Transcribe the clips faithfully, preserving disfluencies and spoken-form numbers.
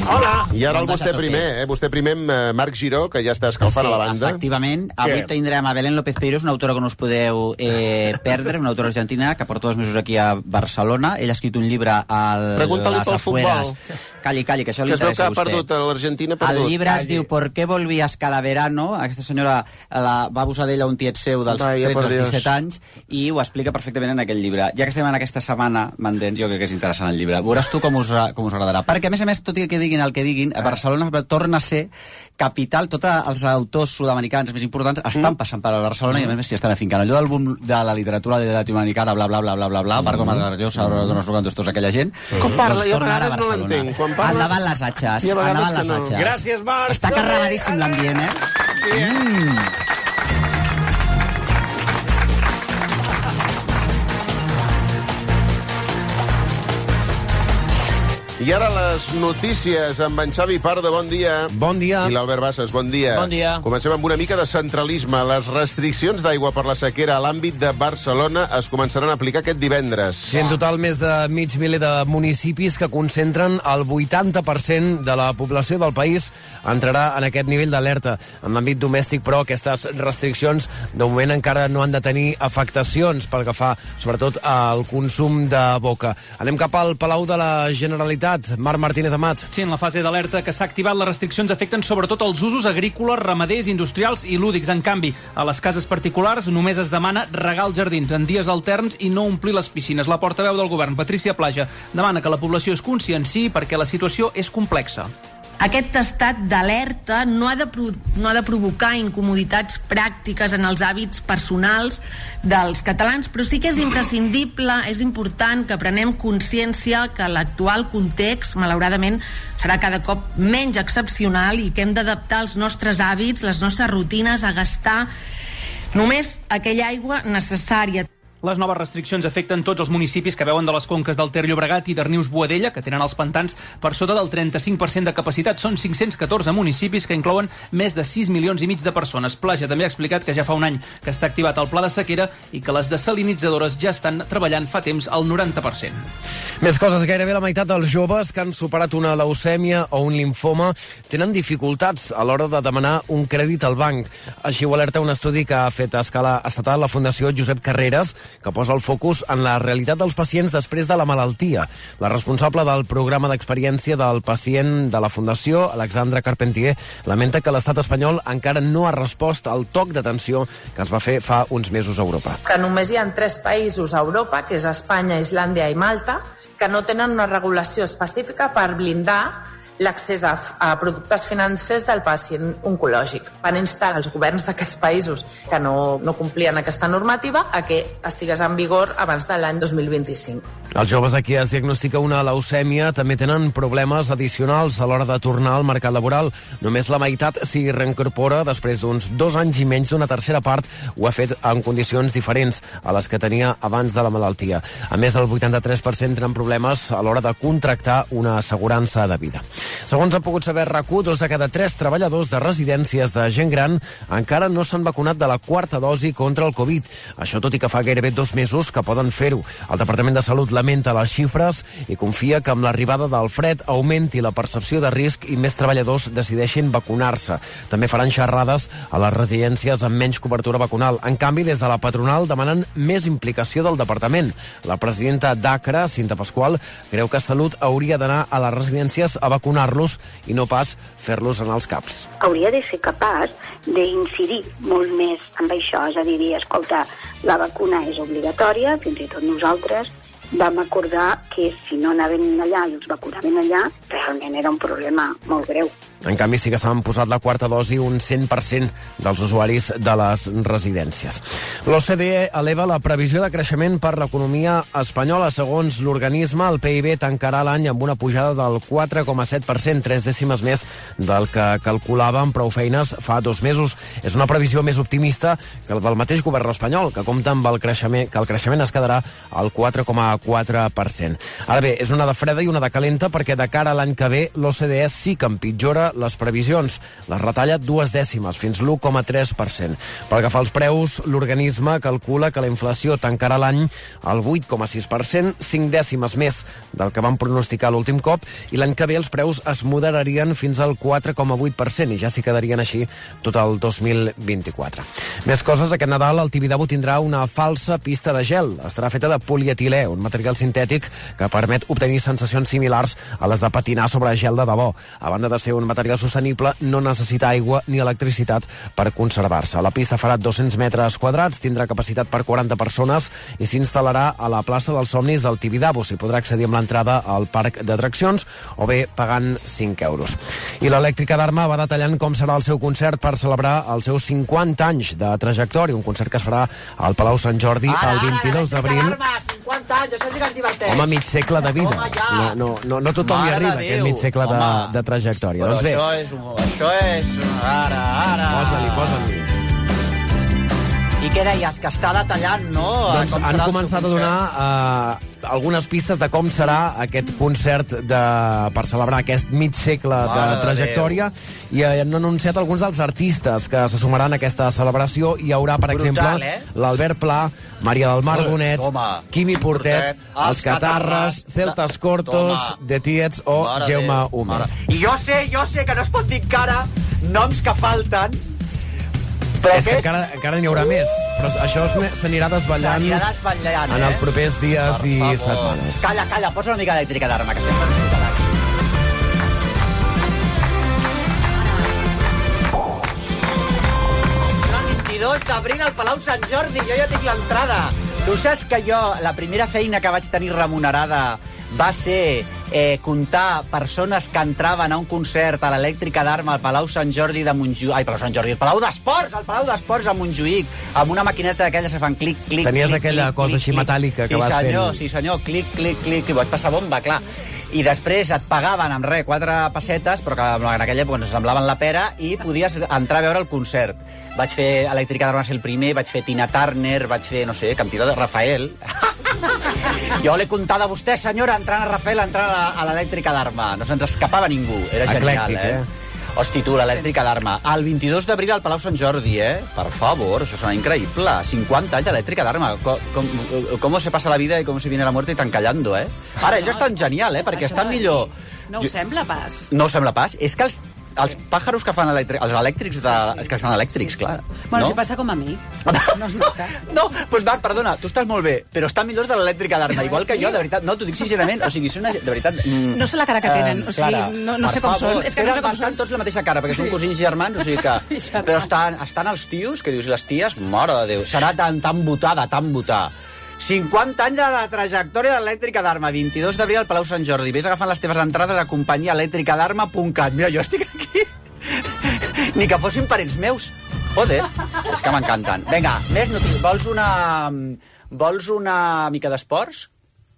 Hola. I ara el vostè primer, eh? Vostè primer amb eh, Marc Giró, que ja està escalfant sí, a la banda. Efectivament. Avui Què? tindrem a Belén López Peiros, una autora que no us podeu eh, perdre, una autora argentina que porta dos mesos aquí a Barcelona. Ella ha escrit un llibre a Pregunta-li les pel afueres. futbol. Calli, calli, que això li Que es veu que interessa ha a vostè. perdut, a l'Argentina ha perdut. El llibre es Calli. diu ¿Por qué volvías cada verano? Aquesta senyora la, va abusar d'ella un tiet seu dels Vaya, tretze por als Dios. disset anys i ho explica perfectament en aquell llibre. Ja que estem en aquesta setmana, m'entens, jo crec que és interessant el llibre. Veuràs tu com us, com us agradarà. Perquè, a més a més, tot i que diguin el que diguin, a Barcelona torna a ser capital, tots els autors sud-americans més importants estan Mm. passant per a Barcelona i a més a més s'hi estan afincant. Allò del boom de la literatura latinoamericana, bla, bla, bla, bla, bla, bla, Marco Margarellosa, Donos Rocandos, tota aquella gent. Com parla? Doncs Jo a torna ara vegades no Barcelona. l'entenc. Quan parla- Endavant les atxes, I a vegades endavant que les no. atxes. Gràcies, Marc. Està carregadíssim l'ambient, eh? Sí, eh? Mm. I ara les notícies amb en Xavi Pardo, bon dia. Bon dia. I l'Albert Bassas, bon dia. Bon dia. Comencem amb una mica de centralisme. Les restriccions d'aigua per la sequera a l'àmbit de Barcelona es començaran a aplicar aquest divendres. Sí, en total, més de mig miler de municipis que concentren el vuitanta per cent de la població del país entrarà en aquest nivell d'alerta. En l'àmbit domèstic, però, aquestes restriccions de moment encara no han de tenir afectacions pel que fa, sobretot, al consum de boca. Anem cap al Palau de la Generalitat. Marc Martínez Amat. Sí, en la fase d'alerta que s'ha activat, les restriccions afecten sobretot els usos agrícoles, ramaders, industrials i lúdics. En canvi, a les cases particulars només es demana regar els jardins en dies alterns i no omplir les piscines. La portaveu del govern, Patricia Plaja, demana que la població es conscienciï perquè la situació és complexa. Aquest estat d'alerta no, ha de pro no ha de provocar incomoditats pràctiques en els hàbits personals dels catalans, però sí que és imprescindible, és important que prenem consciència que l'actual context, malauradament, serà cada cop menys excepcional i que hem d'adaptar els nostres hàbits, les nostres rutines, a gastar només aquella aigua necessària. Les noves restriccions afecten tots els municipis que veuen de les conques del Ter Llobregat i d'Arnius-Boadella, que tenen els pantans per sota del trenta-cinc per cent de capacitat. Són cinc-cents catorze municipis que inclouen més de sis milions i mig de persones. Plaja també ha explicat que ja fa un any que està activat el pla de sequera i que les desalinitzadores ja estan treballant fa temps al noranta per cent. Més coses. Gairebé la meitat dels joves que han superat una leucèmia o un linfoma tenen dificultats a l'hora de demanar un crèdit al banc. Així ho alerta un estudi que ha fet a escala estatal la Fundació Josep Carreras, que posa el focus en la realitat dels pacients després de la malaltia. La responsable del programa d'experiència del pacient de la Fundació, Alexandra Carpentier, lamenta que l'estat espanyol encara no ha respost al toc d'atenció que es va fer fa uns mesos a Europa. Que només hi ha tres països a Europa, que és Espanya, Islàndia i Malta, que no tenen una regulació específica per blindar l'accés a, a productes financers del pacient oncològic. Van instar els governs d'aquests països que no, no complien aquesta normativa a que estigués en vigor abans de l'any dos mil vint-i-cinc. Els joves a qui es diagnostica una leucèmia també tenen problemes addicionals a l'hora de tornar al mercat laboral. Només la meitat s'hi reincorpora després d'uns dos anys i menys d'una tercera part ho ha fet en condicions diferents a les que tenia abans de la malaltia. A més, el vuitanta-tres per cent tenen problemes a l'hora de contractar una assegurança de vida. Segons ha pogut saber RAC u, dos de cada tres treballadors de residències de gent gran encara no s'han vacunat de la quarta dosi contra el Covid. Això tot i que fa gairebé dos mesos que poden fer-ho. El Departament de Salut lamenta les xifres i confia que amb l'arribada del fred augmenti la percepció de risc i més treballadors decideixin vacunar-se. També faran xerrades a les residències amb menys cobertura vacunal. En canvi, des de la patronal demanen més implicació del departament. La presidenta d'Acra, Cinta Pasqual, creu que Salut hauria d'anar a les residències a vacunar-los i no pas fer-los en els caps. Hauria de ser capaç d'incidir molt més amb això, és a dir, escolta, la vacuna és obligatòria, fins i tot nosaltres vam acordar que si no anaven allà i els vacunaven allà, realment era un problema molt greu. En canvi, sí que s'han posat la quarta dosi un cent per cent dels usuaris de les residències. L'O C D E eleva la previsió de creixement per l'economia espanyola. Segons l'organisme, el P I B tancarà l'any amb una pujada del quatre coma set per cent, tres dècimes més del que calculava amb prou feines fa dos mesos. És una previsió més optimista que la del mateix govern espanyol, que compta amb el creixement, que el creixement es quedarà al quatre coma quatre per cent. Ara bé, és una de freda i una de calenta, perquè de cara a l'any que ve l'O C D E sí que empitjora sobre les previsions. Les retalla dues dècimes, fins l'u coma tres per cent. Pel que fa als preus, l'organisme calcula que la inflació tancarà l'any al vuit coma sis per cent, cinc dècimes més del que van pronosticar l'últim cop, i l'any que ve els preus es moderarien fins al quatre coma vuit per cent i ja s'hi quedarien així tot el dos mil vint-i-quatre. Més coses, aquest Nadal el Tibidabo tindrà una falsa pista de gel. Estarà feta de polietilè, un material sintètic que permet obtenir sensacions similars a les de patinar sobre gel de debò. A banda de ser un material sostenible, no necessita aigua ni electricitat per conservar-se. La pista farà dos-cents metres quadrats, tindrà capacitat per quaranta persones i s'instal·larà a la plaça dels Somnis del Tibidabo. S'hi podrà accedir amb l'entrada al parc d'atraccions o bé pagant cinc euros. I l'Elèctrica d'Arma va detallant com serà el seu concert per celebrar els seus cinquanta anys de trajectòria, un concert que es farà al Palau Sant Jordi ara, el vint-i-dos d'abril. cinquanta anys, això sí que es diverteix. Home, mig segle de vida. Home, ja. No, no, no, no tothom hi arriba, aquest mig segle de, de trajectòria. Però doncs bé, això és... Això és... Ara, ara... Posa-li, posa-li. I què deies? Que està detallant, no? Doncs han començat a donar uh, algunes pistes de com serà aquest concert de, per celebrar aquest mig segle de Mare trajectòria i han anunciat alguns dels artistes que se sumaran a aquesta celebració. Hi haurà, per Brutal, exemple, eh? l'Albert Pla, Maria del Mar Bonet, Toma. Quimi Portet, Portet, els Catarres, Celtas Cortos, The Tiets o Mare Jaume Déu. Humet. I jo sé, jo sé que no es pot dir encara noms que falten, però És que encara, encara n'hi haurà més, però això s'anirà desvetllant s'anirà desvetllant, en eh? els propers dies Per i favor. setmanes. Calla, calla, posa una mica d'Elèctrica d'Arma, que sempre ens tocarà. El vint-i-dos d'abril al Palau Sant Jordi, jo ja tinc l'entrada. Tu saps que jo, la primera feina que vaig tenir remunerada va ser eh, comptar persones que entraven a un concert a l'Elèctrica d'Arma al Palau Sant Jordi de Montjuïc. Ai, Palau Sant Jordi, el Palau d'Esports, el Palau d'Esports a Montjuïc, amb una maquineta d'aquelles que fan clic, clic, Tenies clic, aquella clic, cosa clic, així clic. metàl·lica que sí, vas senyor, fent. Sí, senyor, clic, clic, clic, i vaig passar bomba, clar. I després et pagaven amb res, quatre pessetes, però que en aquella època ens semblaven la pera, i podies entrar a veure el concert. Vaig fer Elèctrica d'Arma ser el primer, vaig fer Tina Turner, vaig fer, no sé, quantitat de Rafael. Jo l'he comptat a vostè, senyora, entrant a Rafael, entrant a, a l'Elèctrica d'Arma. No se'ns escapava ningú. Era genial, Eclèctic, eh? eh? Hosti, tu, l'Elèctrica d'Arma. El vint-i-dos d'abril al Palau Sant Jordi, eh? Per favor, això sona increïble. cinquanta anys d'Elèctrica d'Arma. Com, com, com se passa la vida i com se viene la muerte y tan callando, eh? Ara, ells estan genial, eh? Perquè estan millor... No ho sembla pas. No ho sembla pas. És que els, els pàjaros que fan elèctrics, els elèctrics, de, els que fan elèctrics, clar. Bueno, no? si passa com a mi. No es nota. No, doncs pues, Marc, perdona, tu estàs molt bé, però estan millors de l'Elèctrica d'Arma, igual que jo, de veritat. No, t'ho dic sincerament, o sigui, són, de veritat... Mm, No sé la cara que tenen, o sigui, Clara, no, no sé com favor, són. És que no sé com estan són. tots la mateixa cara, perquè són cosins germans, o sigui que... Germans. Però estan, estan els tios, que dius, i les ties, mare de Déu, serà tan, tan votada, tan votar. cinquanta anys de la trajectòria de l'Elèctrica d'Arma, vint-i-dos d'abril al Palau Sant Jordi. Vés agafant les teves entrades a companyia elèctrica d'arma punt cat. Mira, jo estic aquí. Ni que fossin parents meus. Joder, és que m'encanten. Vinga, més notícies. Vols una... Vols una mica d'esports?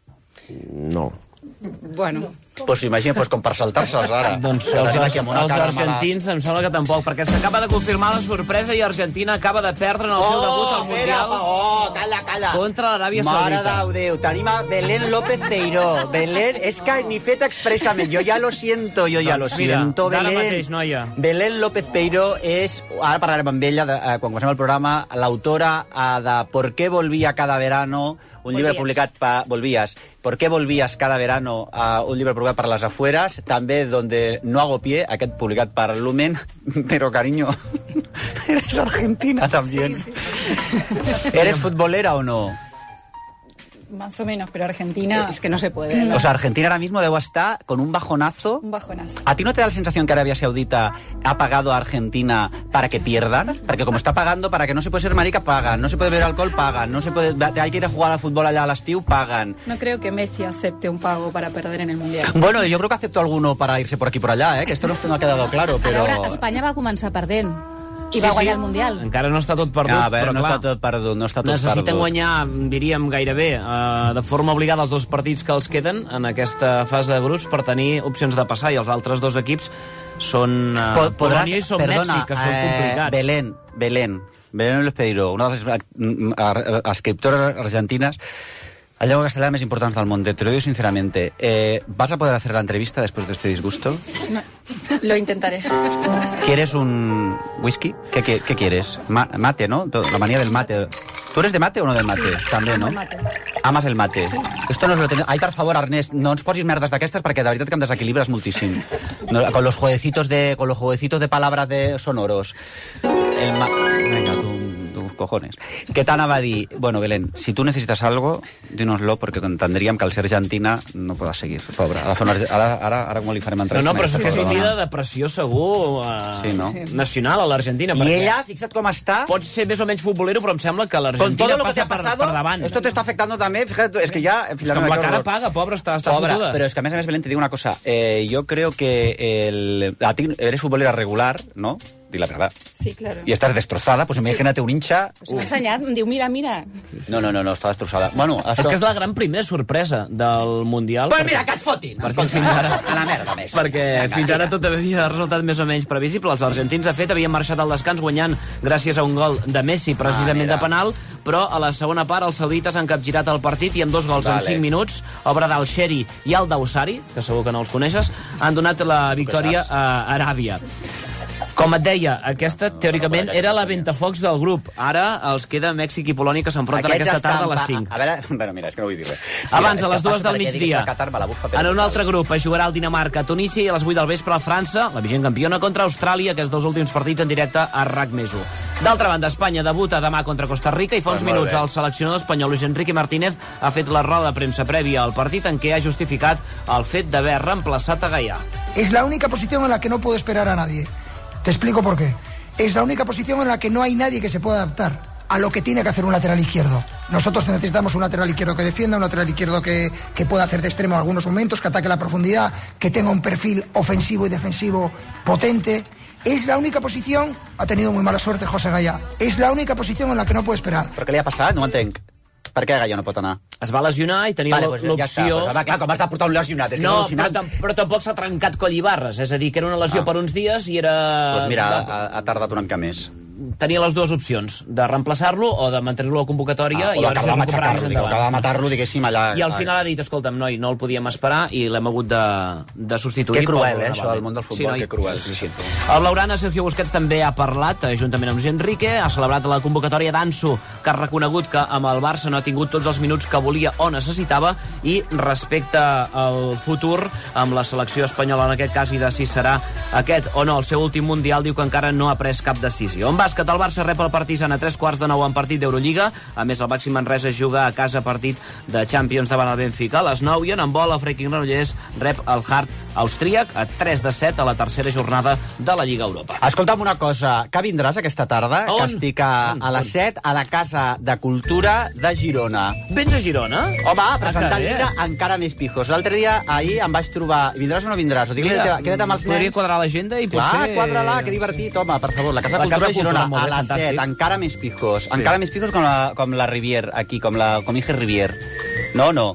No. Bueno, Pues imagina, pues com per saltar-se'ls ara. Doncs els, els argentins em sembla que tampoc, perquè s'acaba de confirmar la sorpresa i Argentina acaba de perdre en el seu debut al Mundial Oh, calla, calla. contra l'Aràbia Mare Saudita. de Déu, tenim a Belén López Peiró. Belén, és que ni fet expressament. Jo ja lo siento, jo ja lo Doncs mira, siento, d'ara Belén. mateix, noia. Belén López Peiró és, ara parlarem amb ella, de, eh, quan comencem el programa, l'autora eh, de ¿Por qué volvía cada verano? Un llibre Volvías. publicat per... Volvías. ¿Por qué volvías cada verano? Uh, un llibre publicat per Les Afueras. També Donde no hago pie, aquest publicat per Lumen. Però, cariño, eres argentina también. sí, sí. ¿Eres futbolera o no? Más o menos, pero Argentina... es que no se puede. O sea, Argentina ahora mismo debo estar con un bajonazo. Un bajonazo. ¿A ti no te da la sensación que Arabia Saudita ha pagado a Argentina para que pierdan? Porque como está pagando para que no se puede ser marica, pagan. No se puede beber alcohol, pagan. No se puede... Hay que ir a jugar al fútbol allá a l'estiu, pagan. No creo que Messi acepte un pago para perder en el Mundial. Bueno, yo creo que acepto alguno para irse por aquí y por allá, ¿eh? Que esto no no ha quedado claro, A veure, pero... Espanya va començar perdent i Sí, va guanyar sí. el Mundial. Encara no està tot perdut, Ah, a veure, però no clar, està tot perdut, no està tot necessiten perdut. guanyar, diríem, gairebé eh, de forma obligada els dos partits que els queden en aquesta fase de grups per tenir opcions de passar, i els altres dos equips són eh, Po- podràs- Polònia i són perdona, Mèxic, que són eh, complicats. Belén, Belén, Belén López Peiró, una de les eh, escriptores argentines, El Diego Castellà més important del món, te lo digo sinceramente. Eh, ¿Vas a poder hacer la entrevista después de este disgusto? No, lo intentaré. ¿Quieres un whisky? ¿Qué, qué, qué quieres? Ma mate, ¿no? La manía del mate. ¿Tú eres de mate o no del mate? També, no? Mate. Amas el mate. Sí. Esto no es lo ten... Ai, per favor, Ernest, no ens posis merdes d'aquestes perquè de veritat que em desequilibres moltíssim. No, con los jueguecitos de, con los jueguecitos de palabras de sonoros. El ma... Venga, tú... cojones. Què t'anava a dir? Bueno, Belén, si tu necessites algo, dínoslo, perquè entendríem que al ser argentina no podrà seguir, pobre. Ara, ara, ara, ara com li farem entrar... No, no, però és que és un dia de depressió segur uh, sí, no? nacional a l'Argentina. I ella, fixa't com està... Pot ser més o menys futbolero, però em sembla que l'Argentina passa per, per davant. Esto te está afectando també, fíjate, es que ya... És que amb la cara paga, pobra, està, està Pobre, fotuda. Pero es que a més a més, Belén, te digo una cosa. Eh, yo creo que el... a ti eres futbolera regular, ¿no? Di la verdad. Sí, claro. Y estás destrozada, pues imagínate un hincha... Pues m'ha ensenyat, em diu, mira, mira. No, no, no, no, està destrossada. Bueno, això... És que és la gran primera sorpresa del Mundial. Pues perquè... mira, que es fotin! Perquè fins ara... A la merda, més. Perquè Venga, fins ara tot havia resultat més o menys previsible. Els argentins, de fet, havien marxat al descans guanyant gràcies a un gol de Messi, precisament ah, de penal, però a la segona part els saudites han capgirat el partit i amb dos gols vale. en cinc minuts, obra del Sheri i el d'Ausari, que segur que no els coneixes, han donat la victòria a Aràbia. Com et deia, aquesta, teòricament, era la ventafocs del grup. Ara els queda Mèxic i Polònia, que s'enfronten aquesta tarda a les cinc. A veure, bueno, mira, és que no vull dir res. Abans, a les dues del migdia, en un altre grup es jugarà el Dinamarca, Tunísia, i a les vuit del vespre a França, la vigent campiona, contra Austràlia, aquests dos últims partits en directe a RAC més u. D'altra banda, Espanya debuta demà contra Costa Rica i fa uns minuts el seleccionador espanyol Luis Enrique Martínez ha fet la roda de premsa prèvia al partit en què ha justificat el fet d'haver reemplaçat a Gaià. És l'única posició en la que no puedo esperar a nadie. Te explico por qué. Es la única posición en la que no hay nadie que se pueda adaptar a lo que tiene que hacer un lateral izquierdo. Nosotros necesitamos un lateral izquierdo que defienda, un lateral izquierdo que, que pueda hacer de extremo en algunos momentos, que ataque la profundidad, que tenga un perfil ofensivo y defensivo potente. Es la única posición, ha tenido muy mala suerte José Gaià, es la única posición en la que no puede esperar. Però què li ha passat? No ho entenc. Per què Gaià no pot anar? Es va lesionar i tenia vale, pues l'opció... Ja pues, clar, com has de portar un lesionat? És no, que però, tam però tampoc s'ha trencat coll i barres. És a dir, que era una lesió ah. per uns dies i era... Doncs pues mira, ha, ha tardat una mica més. Tenia les dues opcions, de reemplaçar-lo o de mantenir-lo a convocatòria ah, i llavors recuperar-lo més endavant. O de matar-lo, diguéssim, allà... I al final ha dit, escolta'm, noi, no el podíem esperar i l'hem hagut de, de substituir. Que cruel, eh, això del món del futbol, sí, que cruel. Sí, sí. El Blaugrana, Sergio Busquets, també ha parlat, juntament amb Luis Enrique, ha celebrat la convocatòria d'Ansu, que ha reconegut que amb el Barça no ha tingut tots els minuts que volia o necessitava, i respecte al futur, amb la selecció espanyola en aquest cas, i de si serà aquest o no el seu últim Mundial, diu que encara no ha pres cap decisió. En bàsquet, el Barça rep el Partizan a tres quarts de nou en partit d'Eurolliga. A més, el Baxi Manresa juga a casa partit de Champions davant el Benfica. A les nou i en handbol, el Freiking Granollers rep el Hart austríac a tres de set a la tercera jornada de la Lliga Europa. Escolta'm una cosa, que vindràs aquesta tarda? On? Que estic a, a les set a la Casa de Cultura de Girona. Vens a Girona? Home, a presentar el llibre Encara més pijos. L'altre dia, ahir, em vaig trobar... Vindràs o no vindràs? O digue, Mira, queda't amb els nens. Podria quadrar l'agenda i potser... Clar, quadra-la, que divertit, home, per favor. La Casa de Cultura de Girona, a les set, encara més pijos. Sí. Encara més pijos com la, com la Rivier, aquí, com la com Ige Rivier. No, no.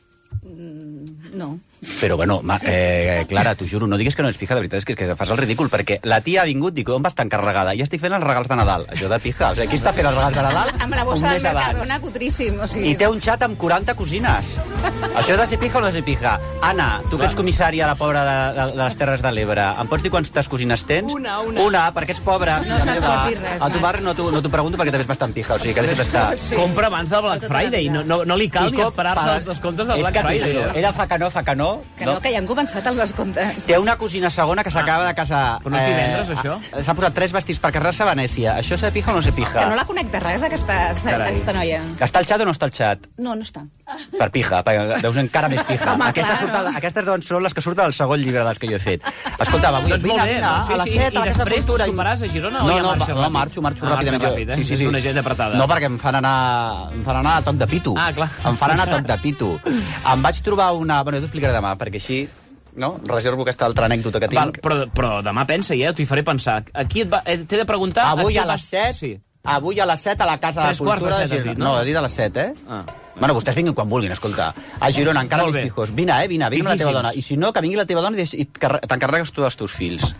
No. Però, bueno, ma, eh, Clara, t'ho juro, no diguis que no és pija, de veritat és que, que fas el ridícul, perquè la tia ha vingut, dic, on vas tan carregada? I estic fent els regals de Nadal. Això de pija, o sigui, qui està fent els regals de Nadal? Amb la bossa del Mercadona, cutríssim. O sigui... I té un xat amb quaranta cosines. Això és de ser pija o no és de pija? Anna, tu que ets comissària a la pobra de, de, de les Terres de l'Ebre, em pots dir quantes cosines tens? Una, una. Una, perquè ets pobra. No se't pot dir res. A tu barri no t'ho no pregunto perquè també és bastant pija, o sigui, que deixa't estar. Sí. Compra abans del Black Friday, no, no, no li cal ni esperar-se els descomptes del Black Friday. Eh? Ella fa que no, fa que no. Que no, que ja han començat els descomptes. Té una cosina segona que s'acaba de casar. Però no és divendres, eh, això? S'ha posat tres vestits per casar-se a Venècia. Això se pija o no se pija? Que no la connecta res, aquesta, aquesta noia. Està al xat o no està al xat? No, no està. Per pija, perquè deus encara més pija. Home, Aquesta clar, surta, no? Aquestes doncs són les que surten del segon llibre dels que jo he fet. Escolta, avui doncs vine, molt bé, vine, no? Sí, a les sí, set, i a la Casa de després Cultura. soparàs a Girona no, o ja no, marxes no, ràpid? marxo, marxo Ah, ràpidament. ràpid, eh? Sí, sí, sí. És una agenda apretada. No, perquè em fan anar, em fan anar a toc de pito. Ah, clar. Em fan anar a toc de pito. Em vaig trobar una... Bueno, t'ho explicaré demà, perquè així... No? Reservo aquesta altra anècdota que tinc. Val, però, però demà pensa, ja, t'ho hi faré pensar. Aquí et va... eh, t'he de preguntar... Avui a a les set... Sí. Avui a les set a la Casa Tres de Cultura quarts de set, de has Girona. dit, no? No, he dit a les set, eh? Ah. Bueno, vostès vinguin quan vulguin, escolta. A Girona, encara Molt més bé. pijos. Vine, eh? Vine, vine amb la teva Pijíssims. dona. I si no, que vingui la teva dona i t'encarregues tu dels teus fills.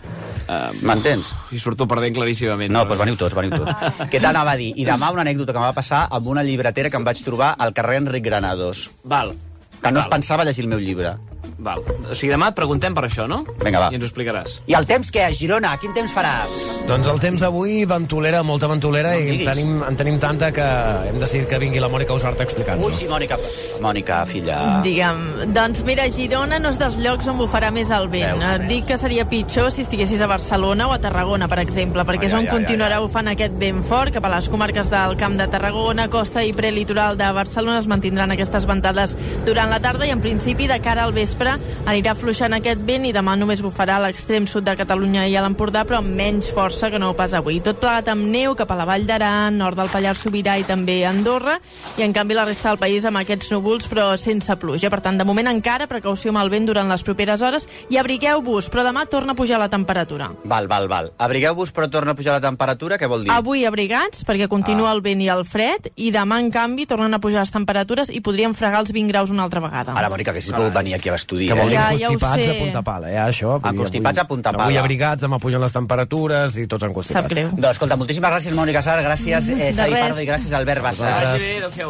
Uh, M'entens? I surto perdent claríssimament. No, doncs veniu tots, veniu tots. Què t'anava a dir? I demà una anècdota que em va passar amb una llibretera que em vaig trobar al carrer Enric Granados. Val. Que no Val. es pensava llegir el meu llibre. Val. O sigui, demà et preguntem per això, no? Vinga, va. I ens ho explicaràs. I el temps què? A Girona, quin temps farà? Doncs el temps avui, ventolera, molta ventolera, No i en tenim, en tenim tanta que hem decidit que vingui la Mònica Usart a explicar-nos. Ui, sí, Mònica. Mònica, filla. Digue'm, doncs mira, Girona no és dels llocs on bufarà més el vent. Veus, Et dic que seria pitjor si estiguessis a Barcelona o a Tarragona, per exemple, perquè Ai, és on ai, ai, continuarà ai. bufant aquest vent fort cap a les comarques del Camp de Tarragona, costa i prelitoral de Barcelona. Es mantindran aquestes ventades durant la tarda i en principi de cara al vespre anirà fluixant aquest vent i demà només bufarà a l'extrem sud de Catalunya i a l'Empordà, però amb menys força que no pas avui. Tot plegat amb neu cap a la Vall d'Aran, nord del Pallars Sobirà i també a Andorra, i en canvi la resta del país amb aquests núvols però sense pluja. Per tant, de moment encara precaució amb el vent durant les properes hores i abrigueu-vos, però demà torna a pujar la temperatura. Val, val, val. Abrigueu-vos però torna a pujar la temperatura, què vol dir? Avui abrigats, perquè continua Ah. el vent i el fred, i demà, en canvi, tornen a pujar les temperatures i podríem fregar els vint graus una altra vegada. Ara, Mònica, que si pogut venir aquí a l'estudi. Que vol dir Ja, ja ho constipats sé. a punta pala, eh, això. Vull dir, Constipats avui- a punta pala. Avui abrigats, demà pugen les temperatures i tots en constipats. Sap greu. Doncs, escolta, moltíssimes gràcies, Mònica Sar, gràcies, eh, De Xavi res. Pardo, i gràcies, Albert Bassa. Vagi bé, adéu-siau.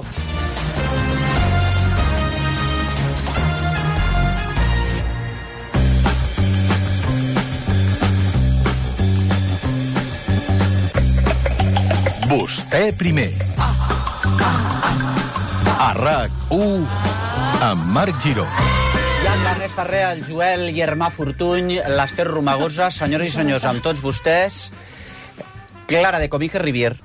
Vostè primer. A RAC u amb Marc Giró. Hi ha l'Ernest Ferrer, el Joel Germà Fortuny, l'Ester Romagosa, senyores i senyors, amb tots vostès, Clara de Comige Rivier.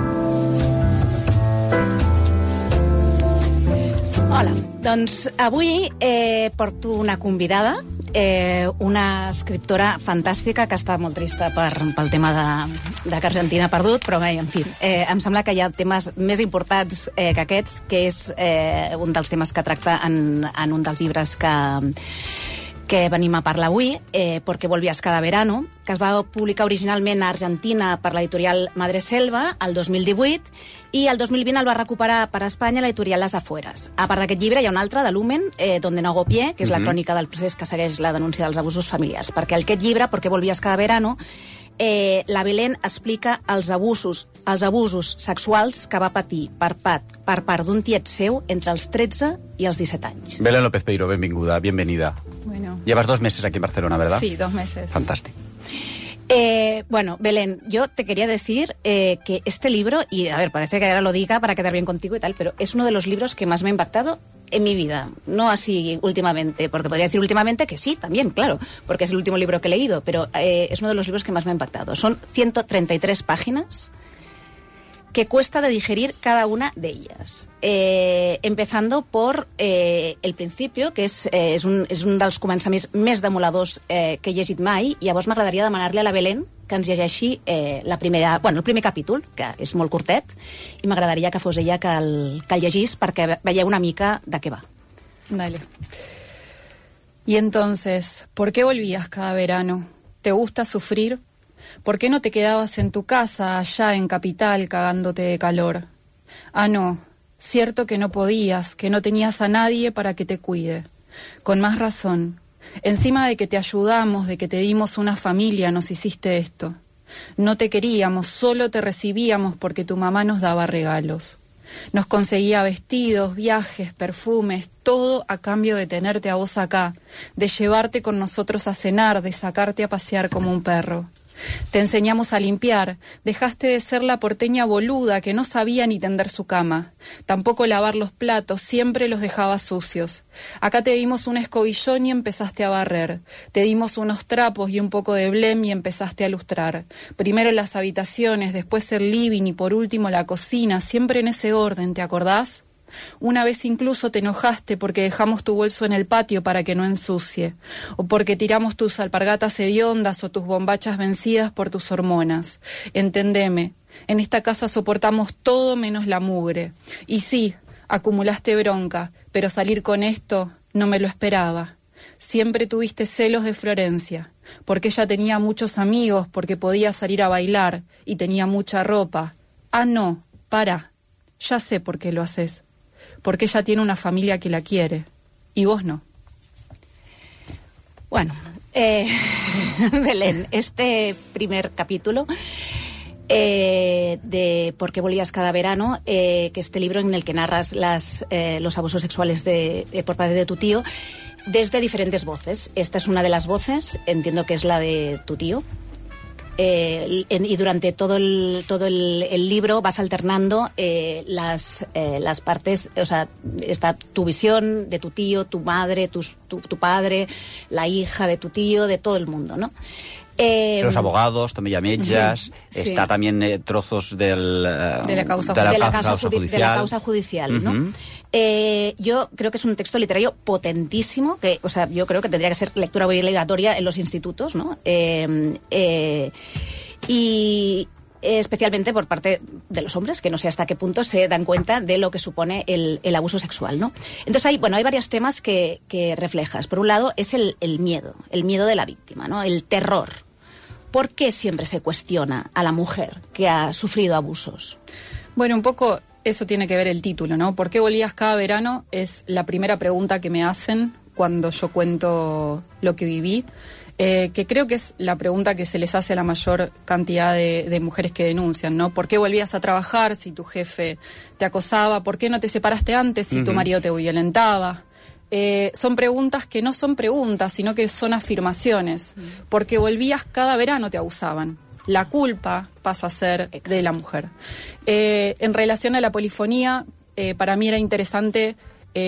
Hola, doncs avui eh, porto una convidada, eh, una escriptora fantàstica que està molt trista per, pel tema de, de que Argentina ha perdut, però bé, en fi, eh, em sembla que hi ha temes més importants eh, que aquests, que és eh, un dels temes que tracta en, en un dels llibres que, que venim a parlar avui, eh, Porque volvías cada verano, que es va publicar originalment a Argentina per l'editorial Madreselva el dos mil divuit, i el dos mil vint el va recuperar per Espanya l'editorial Les Afueres. A part d'aquest llibre hi ha un altre, de Lumen, eh, Donde no hago pie, que és la Mhm. crònica del procés que segueix la denúncia dels abusos familiars. Perquè aquest llibre, Porque volvías cada verano, eh, la Belén explica els abusos, els abusos sexuals que va patir per part, per part d'un tiet seu entre els tretze i els disset anys. Belén López Peiro, benvinguda, bienvenida. Bueno, Llevas dos meses aquí en Barcelona, ¿verdad? sí, dos meses. Fantástico. Eh, bueno, Belén, yo te quería decir eh, que este libro, y a ver, parece que ahora lo diga para quedar bien contigo y tal, pero es uno de los libros que más me ha impactado en mi vida, no así últimamente, porque podría decir últimamente que sí, también, claro, porque es el último libro que he leído, pero eh, es uno de los libros que más me ha impactado. Son ciento treinta y tres páginas que cuesta de digerir cada una de ellas. Eh, empezando por eh, el principio, que és, eh, és, un, és un dels començaments més demoladors eh, que he llegit mai, i llavors m'agradaria demanar-li a la Belén que ens llegeixi eh, la primera, bueno, el primer capítol, que és molt curtet, i m'agradaria que fos ella que el, que el llegís perquè veieu una mica de què va. Dale. Y entonces, ¿por qué volvías cada verano? ¿Te gusta sufrir? ¿Por qué no te quedabas en tu casa, allá en Capital, cagándote de calor? Ah, no, cierto que no podías, que no tenías a nadie para que te cuide. Con más razón. Encima de que te ayudamos, de que te dimos una familia, nos hiciste esto. No te queríamos, solo te recibíamos porque tu mamá nos daba regalos. Nos conseguía vestidos, viajes, perfumes, todo a cambio de tenerte a vos acá, de llevarte con nosotros a cenar, de sacarte a pasear como un perro. Te enseñamos a limpiar, dejaste de ser la porteña boluda que no sabía ni tender su cama. Tampoco lavar los platos, siempre los dejabas sucios. Acá te dimos un escobillón y empezaste a barrer. Te dimos unos trapos y un poco de blem y empezaste a lustrar. Primero las habitaciones, después el living y por último la cocina, siempre en ese orden, ¿te acordás? Una vez incluso te enojaste porque dejamos tu bolso en el patio para que no ensucie, o porque tiramos tus alpargatas hediondas o tus bombachas vencidas por tus hormonas. Entendeme, en esta casa soportamos todo menos la mugre. Y sí, acumulaste bronca, pero salir con esto no me lo esperaba. Siempre tuviste celos de Florencia, porque ella tenía muchos amigos, porque podía salir a bailar y tenía mucha ropa. Ah, no, para, ya sé por qué lo haces. Porque ella tiene una familia que la quiere, y vos no. Bueno, eh, Belén, este primer capítulo eh, de ¿Por qué volvías cada verano? Eh, que este libro en el que narras las, eh, los abusos sexuales de, de, por parte de tu tío, desde diferentes voces. Esta es una de las voces, entiendo que es la de tu tío. Eh, y durante todo el todo el, el libro vas alternando eh, las eh, las partes, o sea, está tu visión de tu tío, tu madre, tu, tu, tu padre, la hija de tu tío, de todo el mundo, ¿no? Eh, los abogados, también metges, sí, está sí. también eh, trozos del, eh, de la causa, de la de la causa, causa judicial. De la causa judicial, ¿no? Uh-huh. Eh, yo creo que es un texto literario potentísimo, que, o sea, yo creo que tendría que ser lectura obligatoria en los institutos, ¿no? Eh, eh, y especialmente por parte de los hombres, que no sé hasta qué punto se dan cuenta de lo que supone el, el abuso sexual, ¿no? Entonces hay, bueno, hay varios temas que, que reflejas. Por un lado es el, el miedo, el miedo de la víctima, ¿no? El terror. ¿Por qué siempre se cuestiona a la mujer que ha sufrido abusos? Bueno, un poco eso tiene que ver el título, ¿no? ¿Por qué volvías cada verano? Es la primera pregunta que me hacen cuando yo cuento lo que viví, eh, que creo que es la pregunta que se les hace a la mayor cantidad de, de mujeres que denuncian, ¿no? ¿Por qué volvías a trabajar si tu jefe te acosaba? ¿Por qué no te separaste antes si uh-huh. tu marido te violentaba? Eh, son preguntas que no son preguntas, sino que son afirmaciones. Porque volvías cada verano te abusaban. La culpa pasa a ser de la mujer. Eh, en relación a la polifonía, eh, para mí era interesante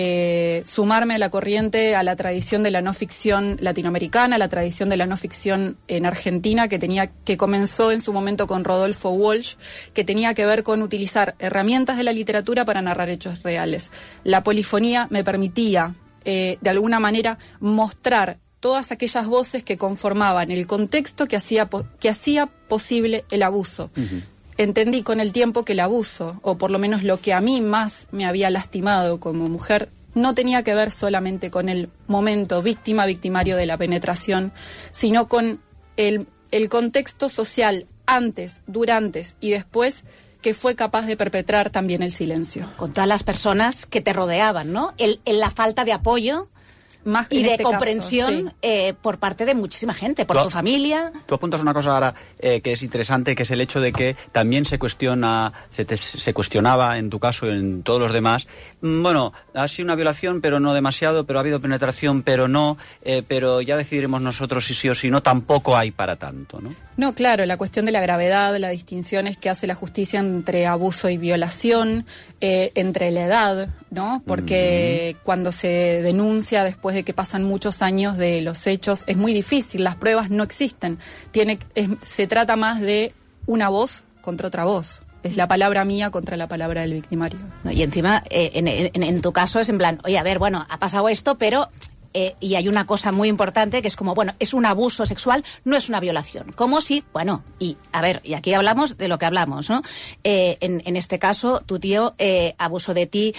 eh, sumarme a la corriente, a la tradición de la no ficción latinoamericana, a la tradición de la no ficción en Argentina, que tenía que comenzó en su momento con Rodolfo Walsh, que tenía que ver con utilizar herramientas de la literatura para narrar hechos reales. La polifonía me permitía Eh, de alguna manera mostrar todas aquellas voces que conformaban el contexto que hacía, po- que hacía posible el abuso. Uh-huh. Entendí con el tiempo que el abuso, o por lo menos lo que a mí más me había lastimado como mujer, no tenía que ver solamente con el momento víctima-victimario de la penetración, sino con el, el contexto social antes, durante y después, que fue capaz de perpetrar también el silencio. Con todas las personas que te rodeaban, ¿no? El, el, la falta de apoyo Más y de este comprensión caso, sí. eh, por parte de muchísima gente, por tú, tu familia. Tú apuntas una cosa ahora eh, que es interesante, que es el hecho de que también se cuestiona, se, te, se cuestionaba en tu caso y en todos los demás, bueno, ha sido una violación, pero no demasiado, pero ha habido penetración, pero no, eh, pero ya decidiremos nosotros si sí o si no, tampoco hay para tanto, ¿no? No, claro, la cuestión de la gravedad, la distinción es que hace la justicia entre abuso y violación, eh, entre la edad, ¿no? Porque mm. cuando se denuncia después de que pasan muchos años de los hechos, es muy difícil, las pruebas no existen. Tiene, es, se trata más de una voz contra otra voz. Es la palabra mía contra la palabra del victimario. No, y encima, eh, en, en, en tu caso es en plan, oye, a ver, bueno, ha pasado esto, pero... Eh, y hay una cosa muy importante que es como, bueno, es un abuso sexual, no es una violación. Como si, bueno, y a ver, y aquí hablamos de lo que hablamos, ¿no? Eh, en, en este caso, tu tío eh, abusó de ti,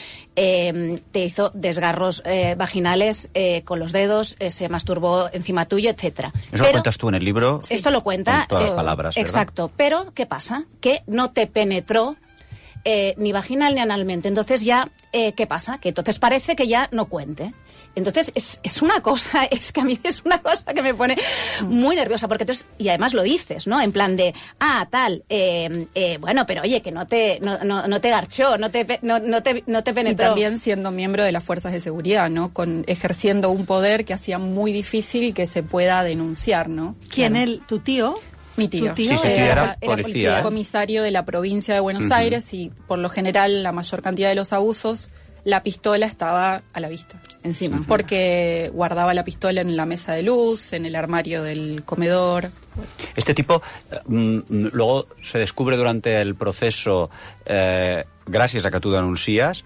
eh, te hizo desgarros eh, vaginales eh, con los dedos, eh, se masturbó encima tuyo, etcétera. Eso pero, lo cuentas tú en el libro. Sí. Esto lo cuenta. Con todas las eh, palabras, ¿verdad? Exacto. Pero, ¿qué pasa? Que no te penetró eh, ni vaginal ni analmente. Entonces ya, eh, ¿qué pasa? Que entonces parece que ya no cuente. Entonces, es, es una cosa, es que a mí es una cosa que me pone muy nerviosa, porque entonces, y además lo dices, ¿no? En plan de, ah, tal, eh, eh, bueno, pero oye, que no te, no, no, no te garchó, no te, no, no te, no te penetró. Y también siendo miembro de las fuerzas de seguridad, ¿no? Con, ejerciendo un poder que hacía muy difícil que se pueda denunciar, ¿no? ¿Quién, claro. él, tu tío? Mi tío. ¿Tu tío? Sí, su tío era, era policía, era ¿eh? comisario de la provincia de Buenos uh-huh. Aires y por lo general la mayor cantidad de los abusos, la pistola estaba a la vista. Encima. Porque guardaba la pistola en la mesa de luz, en el armario del comedor. Este tipo mm, luego se descubre durante el proceso, eh, gracias a que tú denuncias,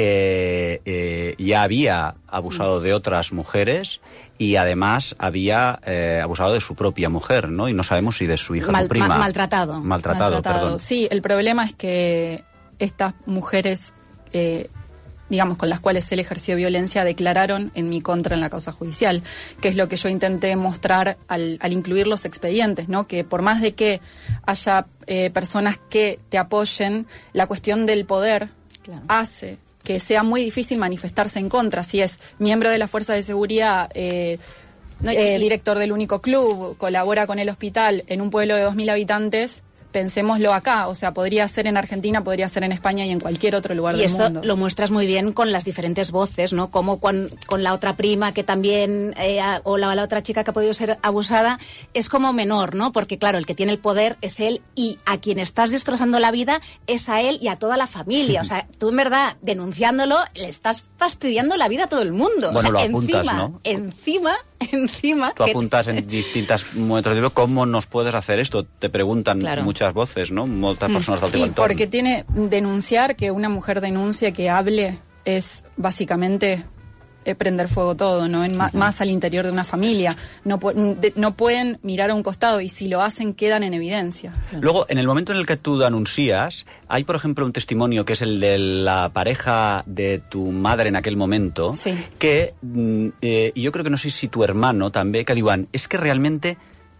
que eh, ya había abusado de otras mujeres y además había eh, abusado de su propia mujer, ¿no? Y no sabemos si de su hija Mal, o prima. Ma- maltratado. Maltratado. Maltratado. Perdón. Sí, el problema es que estas mujeres... Eh, digamos, con las cuales él ejerció violencia, declararon en mi contra en la causa judicial, que es lo que yo intenté mostrar al, al incluir los expedientes, ¿no? Que por más de que haya eh, personas que te apoyen, la cuestión del poder claro. hace que sea muy difícil manifestarse en contra. Si es miembro de la fuerza de seguridad, eh, no, eh, director del Único Club, colabora con el hospital en un pueblo de dos mil habitantes. Pensémoslo acá, o sea, podría ser en Argentina, podría ser en España y en cualquier otro lugar y del mundo. Y esto lo muestras muy bien con las diferentes voces, ¿no? Como con, con la otra prima que también, eh, o la, la otra chica que ha podido ser abusada, es como menor, ¿no? Porque, claro, el que tiene el poder es él y a quien estás destrozando la vida es a él y a toda la familia. O sea, tú en verdad, denunciándolo, le estás fastidiando la vida a todo el mundo. Bueno, o sea, lo apuntas, encima, ¿no? Encima, encima... Tú que apuntas en distintos momentos del libro cómo nos puedes hacer esto. Te preguntan claro. muchas voces, ¿no? Muchas personas del y entorno. Porque tiene denunciar, que una mujer denuncie, que hable, es básicamente eh, prender fuego todo, ¿no? En, uh-huh. Más al interior de una familia. No, de, no pueden mirar a un costado y si lo hacen quedan en evidencia. Luego, en el momento en el que tú denuncias, hay, por ejemplo, un testimonio que es el de la pareja de tu madre en aquel momento, sí. que eh, yo creo que no sé si tu hermano també, que diuen, es que realmente...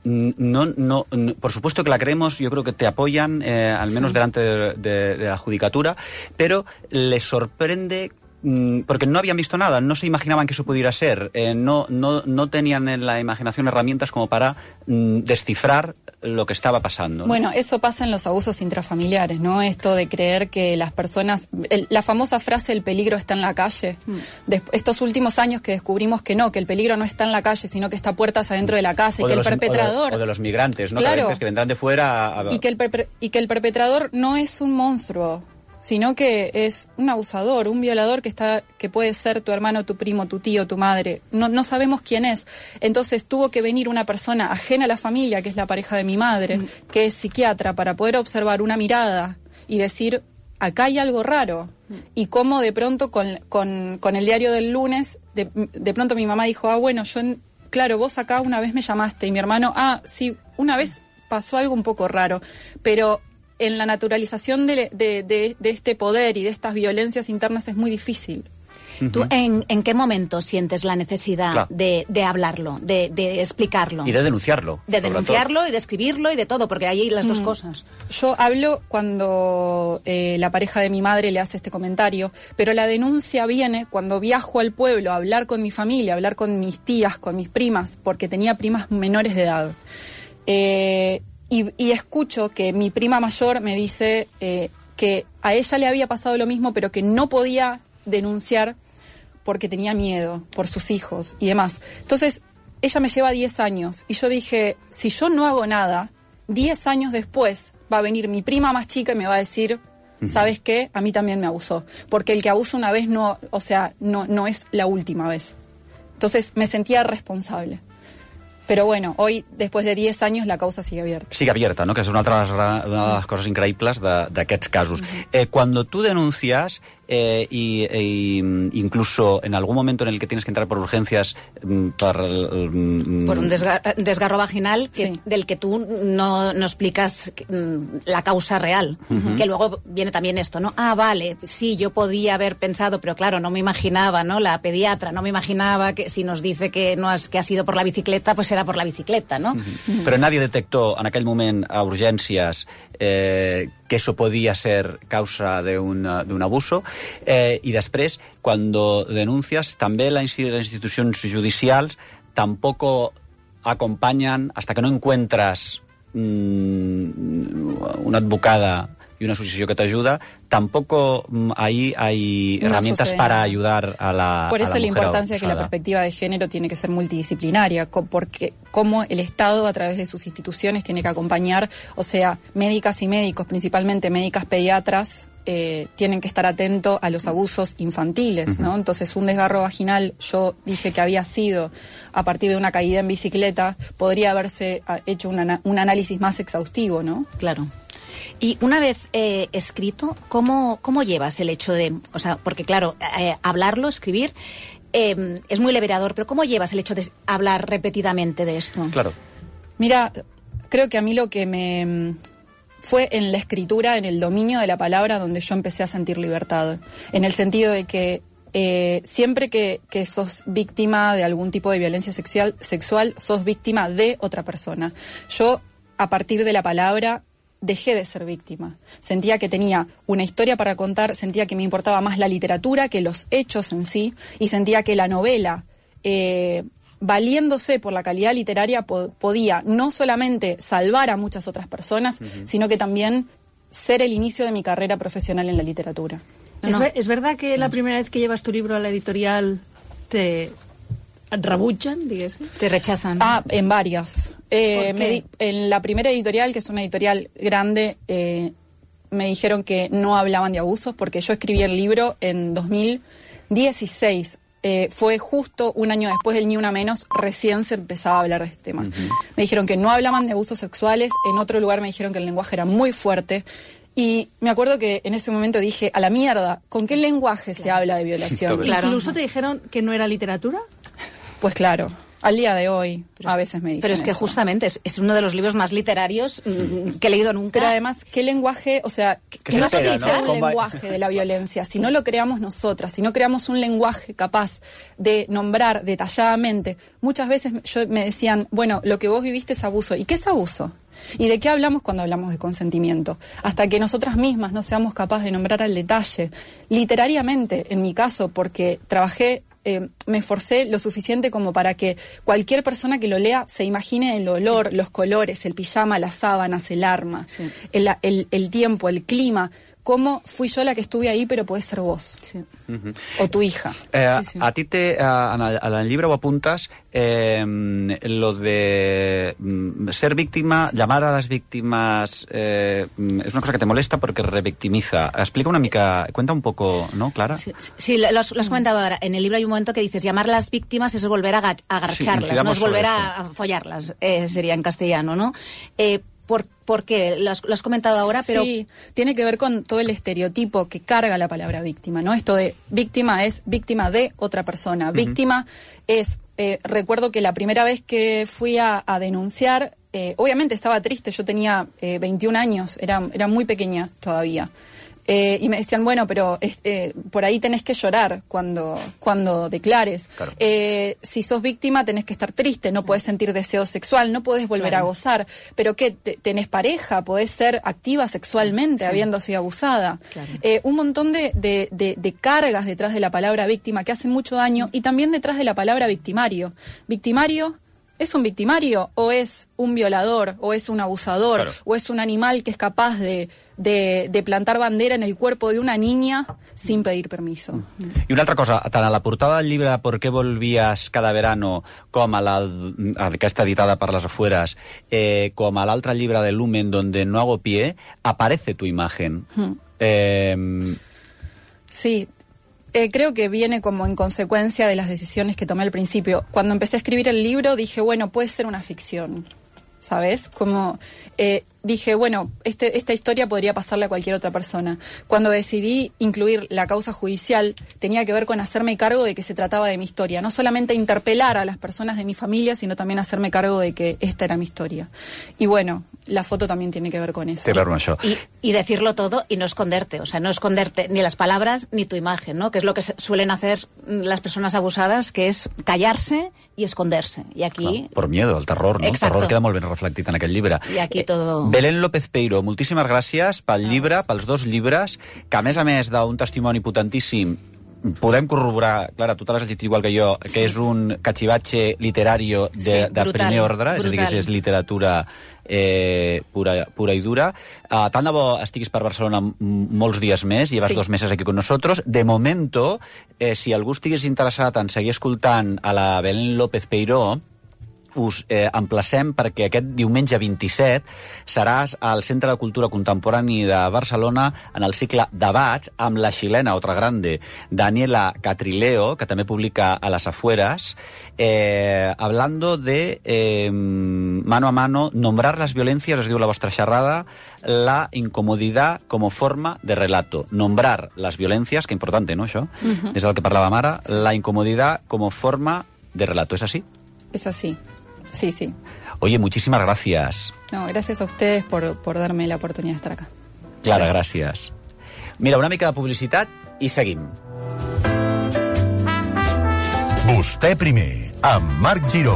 No, no, no, por supuesto que la creemos, yo creo que te apoyan, eh, al menos sí. delante de, de, de la judicatura, pero les sorprende mmm, porque no habían visto nada, no se imaginaban que eso pudiera ser, eh, no, no, no tenían en la imaginación herramientas como para mmm, descifrar lo que estaba pasando, ¿no? Bueno, eso pasa en los abusos intrafamiliares, ¿no? Esto de creer que las personas... El, la famosa frase, el peligro está en la calle. Mm. De, estos últimos años que descubrimos que no, que el peligro no está en la calle, sino que está puertas adentro de la casa, y que el perpetrador... O de, o de los migrantes, ¿no? Claro, que a veces que vendrán de fuera... A... Y, que el per, y que el perpetrador no es un monstruo, sino que es un abusador, un violador que está que puede ser tu hermano, tu primo, tu tío, tu madre. No, no sabemos quién es. Entonces tuvo que venir una persona ajena a la familia, que es la pareja de mi madre, mm. que es psiquiatra, para poder observar una mirada y decir, acá hay algo raro. Mm. Y cómo de pronto con, con, con el diario del lunes, de, de pronto mi mamá dijo, ah, bueno, yo, claro, vos acá una vez me llamaste, y mi hermano, ah, sí, una vez pasó algo un poco raro, pero... en la naturalización de, de, de, de este poder y de estas violencias internas es muy difícil. Uh-huh. ¿Tú en, en qué momento sientes la necesidad claro. de, de hablarlo, de, de explicarlo? Y de denunciarlo. De denunciarlo y de escribirlo y de todo, porque hay las mm. dos cosas. Yo hablo cuando eh, la pareja de mi madre le hace este comentario, pero la denuncia viene cuando viajo al pueblo a hablar con mi familia, a hablar con mis tías, con mis primas, porque tenía primas menores de edad. Eh... Y, y escucho que mi prima mayor me dice eh, que a ella le había pasado lo mismo, pero que no podía denunciar porque tenía miedo por sus hijos y demás. Entonces, ella me lleva diez años y yo dije, si yo no hago nada, diez años después va a venir mi prima más chica y me va a decir, ¿sabes qué? A mí también me abusó. Porque el que abusa una vez no, o sea, no, no es la última vez. Entonces, me sentía responsable. Però bueno, hoy, després de diez anys, la causa sigue abierta. Sigue abierta, ¿no? Que es una, otra, una de las cosas increíbles d'aquests casos. Uh-huh. eh, cuando tú denuncias, eh, y, y incluso en algún momento en el que tienes que entrar por urgencias por, um, por un desgar desgarro vaginal que, sí. del que tú no, no explicas la causa real, uh-huh. que luego viene también esto, ¿no? Ah, vale, sí, yo podía haber pensado, pero claro, no me imaginaba, ¿no? La pediatra no me imaginaba que si nos dice que no has, que ha sido por la bicicleta, pues era por la bicicleta, ¿no? Uh-huh. Però nadie detectó en aquell moment a urgències eh, que eso podía ser causa de un, de un abuso, eh, y després, cuando denuncias, també las institucions judicials tampoco acompañan hasta que no encuentras mmm, una advocada y una asociación que te ayuda, tampoco mmm, ahí hay no herramientas para nada. Ayudar a la Por eso a la, la importancia de que la perspectiva de género tiene que ser multidisciplinaria, porque cómo el Estado a través de sus instituciones tiene que acompañar, o sea, médicas y médicos, principalmente médicas pediatras, eh, tienen que estar atentos a los abusos infantiles, ¿no? Uh-huh. Entonces, un desgarro vaginal, yo dije que había sido a partir de una caída en bicicleta, podría haberse hecho una, un análisis más exhaustivo, ¿no? Claro. Y una vez eh, escrito, ¿cómo, ¿cómo llevas el hecho de, o sea, porque claro, eh, hablarlo, escribir, eh, es muy liberador, pero ¿cómo llevas el hecho de hablar repetidamente de esto? Claro. Mira, creo que a mí lo que me fue en la escritura, en el dominio de la palabra, donde yo empecé a sentir libertad, en el sentido de que eh, siempre que, que sos víctima de algún tipo de violencia sexual, sexual, sos víctima de otra persona. Yo, a partir de la palabra, dejé de ser víctima. Sentía que tenía una historia para contar, sentía que me importaba más la literatura que los hechos en sí, y sentía que la novela eh, valiéndose por la calidad literaria, po- podía no solamente salvar a muchas otras personas, uh-huh. sino que también ser el inicio de mi carrera profesional en la literatura. No, ¿Es, no. Ver, ¿Es verdad que la primera vez que llevas tu libro a la editorial te et rebutgen, diguéssim? Te rechazan. Ah, en varias. Eh, me di, en la primera editorial, que es una editorial grande, eh, me dijeron que no hablaban de abusos porque yo escribí el libro en dos mil dieciséis. Eh, fue justo un año después del Ni Una Menos, recién se empezaba a hablar de este tema. Uh-huh. Me dijeron que no hablaban de abusos sexuales, en otro lugar me dijeron que el lenguaje era muy fuerte. Y me acuerdo que en ese momento dije, a la mierda, ¿con qué lenguaje claro. se habla de violación? Claro. ¿Incluso te dijeron que no era literatura? Pues claro, al día de hoy pero a veces me dicen Pero es que eso. justamente es, es uno de los libros más literarios mm, que he leído nunca. Pero además, ¿qué lenguaje? O sea, que, que no se utiliza ¿no? un lenguaje de la violencia, si no lo creamos nosotras, si no creamos un lenguaje capaz de nombrar detalladamente. Muchas veces yo, me decían, bueno, lo que vos viviste es abuso. ¿Y qué es abuso? ¿Y de qué hablamos cuando hablamos de consentimiento? Hasta que nosotras mismas no seamos capaces de nombrar al detalle. Literariamente, en mi caso, porque trabajé, eh, me esforcé lo suficiente como para que cualquier persona que lo lea se imagine el olor, sí. los colores, el pijama, las sábanas, el arma, sí. el, el, el tiempo, el clima. ¿Cómo fui yo la que estuve ahí, pero podés ser vos? Sí. Uh-huh. O tu hija. Eh, sí, sí. A ti, te, a, en, el, en el llibre ho apuntes, eh, lo de ser víctima, llamar a las víctimas, eh, es una cosa que te molesta porque revictimiza. Explica una mica, cuenta un poco, ¿no, Clara? Sí, sí lo, lo has comentado ahora. En el libro hay un momento que dices, llamar a las víctimas es volver a, a agarcharlas, sí, no es volver a, a follarlas, eh, sería en castellano, ¿no? Eh, ¿Por, ¿Por qué? Lo has, lo has comentado ahora, pero... Sí, tiene que ver con todo el estereotipo que carga la palabra víctima, ¿no? Esto de víctima es víctima de otra persona. Uh-huh. Víctima es... Eh, recuerdo que la primera vez que fui a, a denunciar, eh, obviamente estaba triste, yo tenía eh, veintiún años, era, era muy pequeña todavía. Eh, y me decían, bueno, pero eh, por ahí tenés que llorar cuando, cuando declares. Claro. Eh, si sos víctima tenés que estar triste, no podés sentir deseo sexual, no podés volver claro. a gozar. ¿Pero qué? ¿Tenés pareja? ¿Podés ser activa sexualmente sí. habiendo sido abusada? Claro. Eh, un montón de, de, de, de cargas detrás de la palabra víctima que hacen mucho daño y también detrás de la palabra victimario. Victimario... ¿Es un victimario o es un violador o es un abusador claro. o es un animal que es capaz de, de, de plantar bandera en el cuerpo de una niña sin pedir permiso? I una altra cosa, tant a la portada del llibre ¿Por qué volvías cada verano? Com a, la, a aquesta editada per les afueras, eh, com a l'altre llibre de Lumen donde no hago pie, aparece tu imagen. Hmm. Eh... Sí. Eh, creo que viene como en consecuencia de las decisiones que tomé al principio. Cuando empecé a escribir el libro dije, bueno, puede ser una ficción, ¿sabes? Como eh, dije, bueno, este, esta historia podría pasarle a cualquier otra persona. Cuando decidí incluir la causa judicial, tenía que ver con hacerme cargo de que se trataba de mi historia. No solamente interpelar a las personas de mi familia, sino también hacerme cargo de que esta era mi historia. Y bueno, la foto también tiene que ver con eso. Sí, claro, això. Y, y decirlo todo y no esconderte, o sea, no esconderte ni las palabras ni tu imagen, ¿no? Que es lo que suelen hacer las personas abusadas, que es callarse y esconderse. Y aquí... Clar, por miedo, el terror, no? Exacto. El terror queda molt ben reflectit en aquest llibre. I aquí todo... Eh, Belén López Peiro, moltíssimes gràcies pel llibre, pels dos llibres, que a més a més d'un testimoni potentíssim, podem corroborar, Clara, tu te l'has llegit igual que jo, que sí. és un cachivache literario de, sí, de brutal, primer ordre, brutal. És a dir, que és literatura eh, pura, pura i dura. Uh, tant de bo estiguis per Barcelona molts dies més, llevas sí. dos meses aquí con nosotros. De momento, eh, si algú estigués interessat en seguir escoltant a la Belén López Peiro, us eh, emplacem perquè aquest diumenge vint-i-set seràs al Centre de Cultura Contemporani de Barcelona en el cicle Debats amb la xilena, otra grande, Daniela Catrileo, que també publica a las afueras, eh, hablando de eh, mano a mano, nombrar las violencias, es diu la vostra xerrada, la incomodidad como forma de relato. Nombrar las violencias, que importante, ¿no, això? Uh-huh. És el que parlàvem ara, la incomodidad como forma de relato. ¿Es así? Es así. Sí, sí. Oye, muchísimas gracias. No, gracias a ustedes por, por darme la oportunidad de estar acá. Clara, gràcies. Mira, una mica de publicitat i seguim. Vostè primer, amb Marc Giró.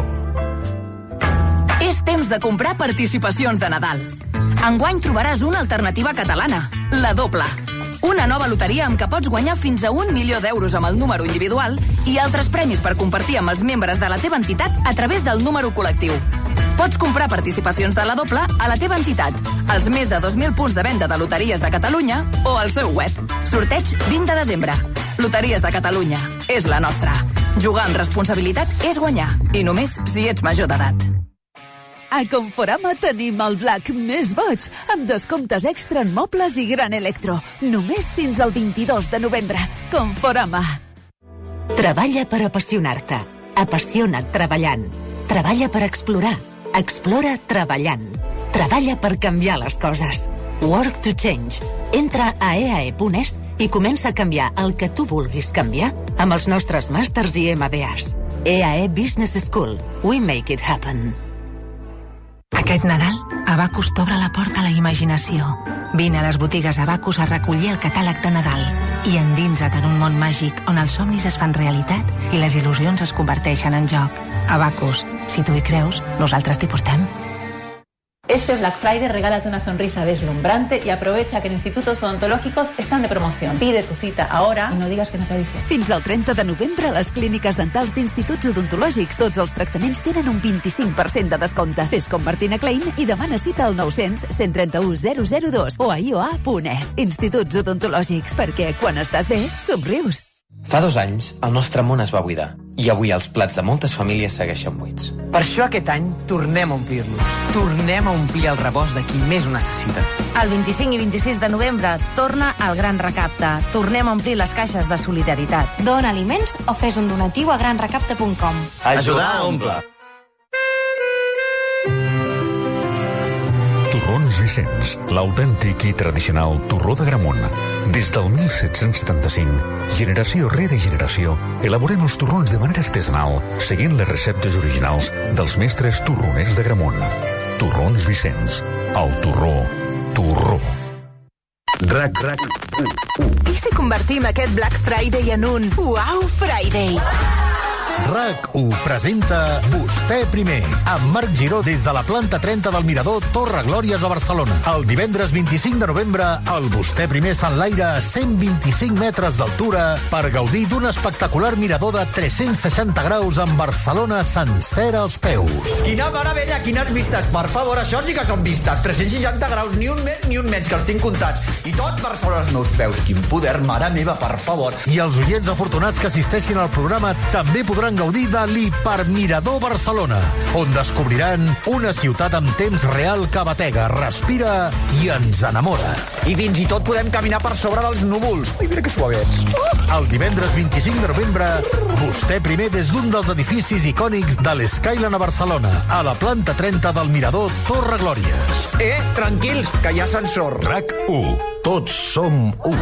És temps de comprar participacions de Nadal. Enguany trobaràs una alternativa catalana, la Doble. Una nova loteria amb què pots guanyar fins a un milió d'euros amb el número individual i altres premis per compartir amb els membres de la teva entitat a través del número col·lectiu. Pots comprar participacions de la doble a la teva entitat, als més de dos mil punts de venda de Loteries de Catalunya o al seu web. Sorteig vint de desembre. Loteries de Catalunya. És la nostra. Jugar amb responsabilitat és guanyar. I només si ets major d'edat. A Conforama tenim el Black més boig, amb descomptes extra en mobles i gran electro. Només fins al vint-i-dos de novembre. Conforama. Treballa per apassionar-te. Apassiona't treballant. Treballa per explorar. Explora treballant. Treballa per canviar les coses. Work to change. Entra a e a e punt es i comença a canviar el que tu vulguis canviar amb els nostres màsters i ema be as. E A E Business School. We make it happen. Aquest Nadal, Abacus t'obre la porta a la imaginació. Vine a les botigues Abacus a recollir el catàleg de Nadal i endinsa't en un món màgic on els somnis es fan realitat i les il·lusions es converteixen en joc. Abacus, si tu hi creus, nosaltres t'hi portem. Este Black Friday regálate una sonrisa deslumbrante y aprovecha que en institutos odontológicos están de promoción. Pide tu cita ahora y no digas que no te avisé. Fins al trenta de novembre a les clíniques dentals d'instituts odontològics tots els tractaments tenen un vint-i-cinc per cent de descompte. Fes com Martina Klein i demana cita al nou cents, cent trenta-u, zero zero dos o a i o a punt es. Instituts odontològics, perquè quan estàs bé, somrius. Fa dos anys, el nostre món es va buidar i avui els plats de moltes famílies segueixen buits. Per això aquest any tornem a omplir-los. Tornem a omplir el rebost de qui més ho necessita. El vint-i-cinc i vint-i-sis de novembre torna el Gran Recapte. Tornem a omplir les caixes de solidaritat. Dona aliments o fes un donatiu a gran recapte punt com. Ajudar a omplir. Torrons Vicenç, l'autèntic i tradicional torró d'Agramunt. Des del mil set-cents setanta-cinc, generació rere generació, elaborem els torrons de manera artesanal, seguint les receptes originals dels mestres torroners d'Agramunt. Torrons Vicenç, el torró, torró. RAC, RAC, I si convertim aquest Black Friday en un Wow Friday? RAC u presenta Vostè primer, amb Marc Giró des de la planta trenta del Mirador Torre Glòries a Barcelona. El divendres vint-i-cinc de novembre, el Vostè primer s'enlaira a cent vint-i-cinc metres d'altura per gaudir d'un espectacular mirador de tres-cents seixanta graus amb Barcelona sencera als peus. Quina meravella, quines vistes! Per favor, això sí que són vistes. tres-cents seixanta graus, ni un més ni un menys, que els tinc comptats. I tot Barcelona als meus peus. Quin poder, mare meva, per favor. I els oients afortunats que assisteixin al programa també podran gaudir de l'Hipermirador Barcelona, on descobriran una ciutat amb temps real que batega, respira i ens enamora. I fins i tot podem caminar per sobre dels núvols. Ai, mira que suavets. El divendres vint-i-cinc de novembre, Vostè primer des d'un dels edificis icònics de l'Skyline a Barcelona, a la planta trenta del Mirador Torre Glòries. Eh, tranquils, que hi ha ascensor. RAC u. Tots som u.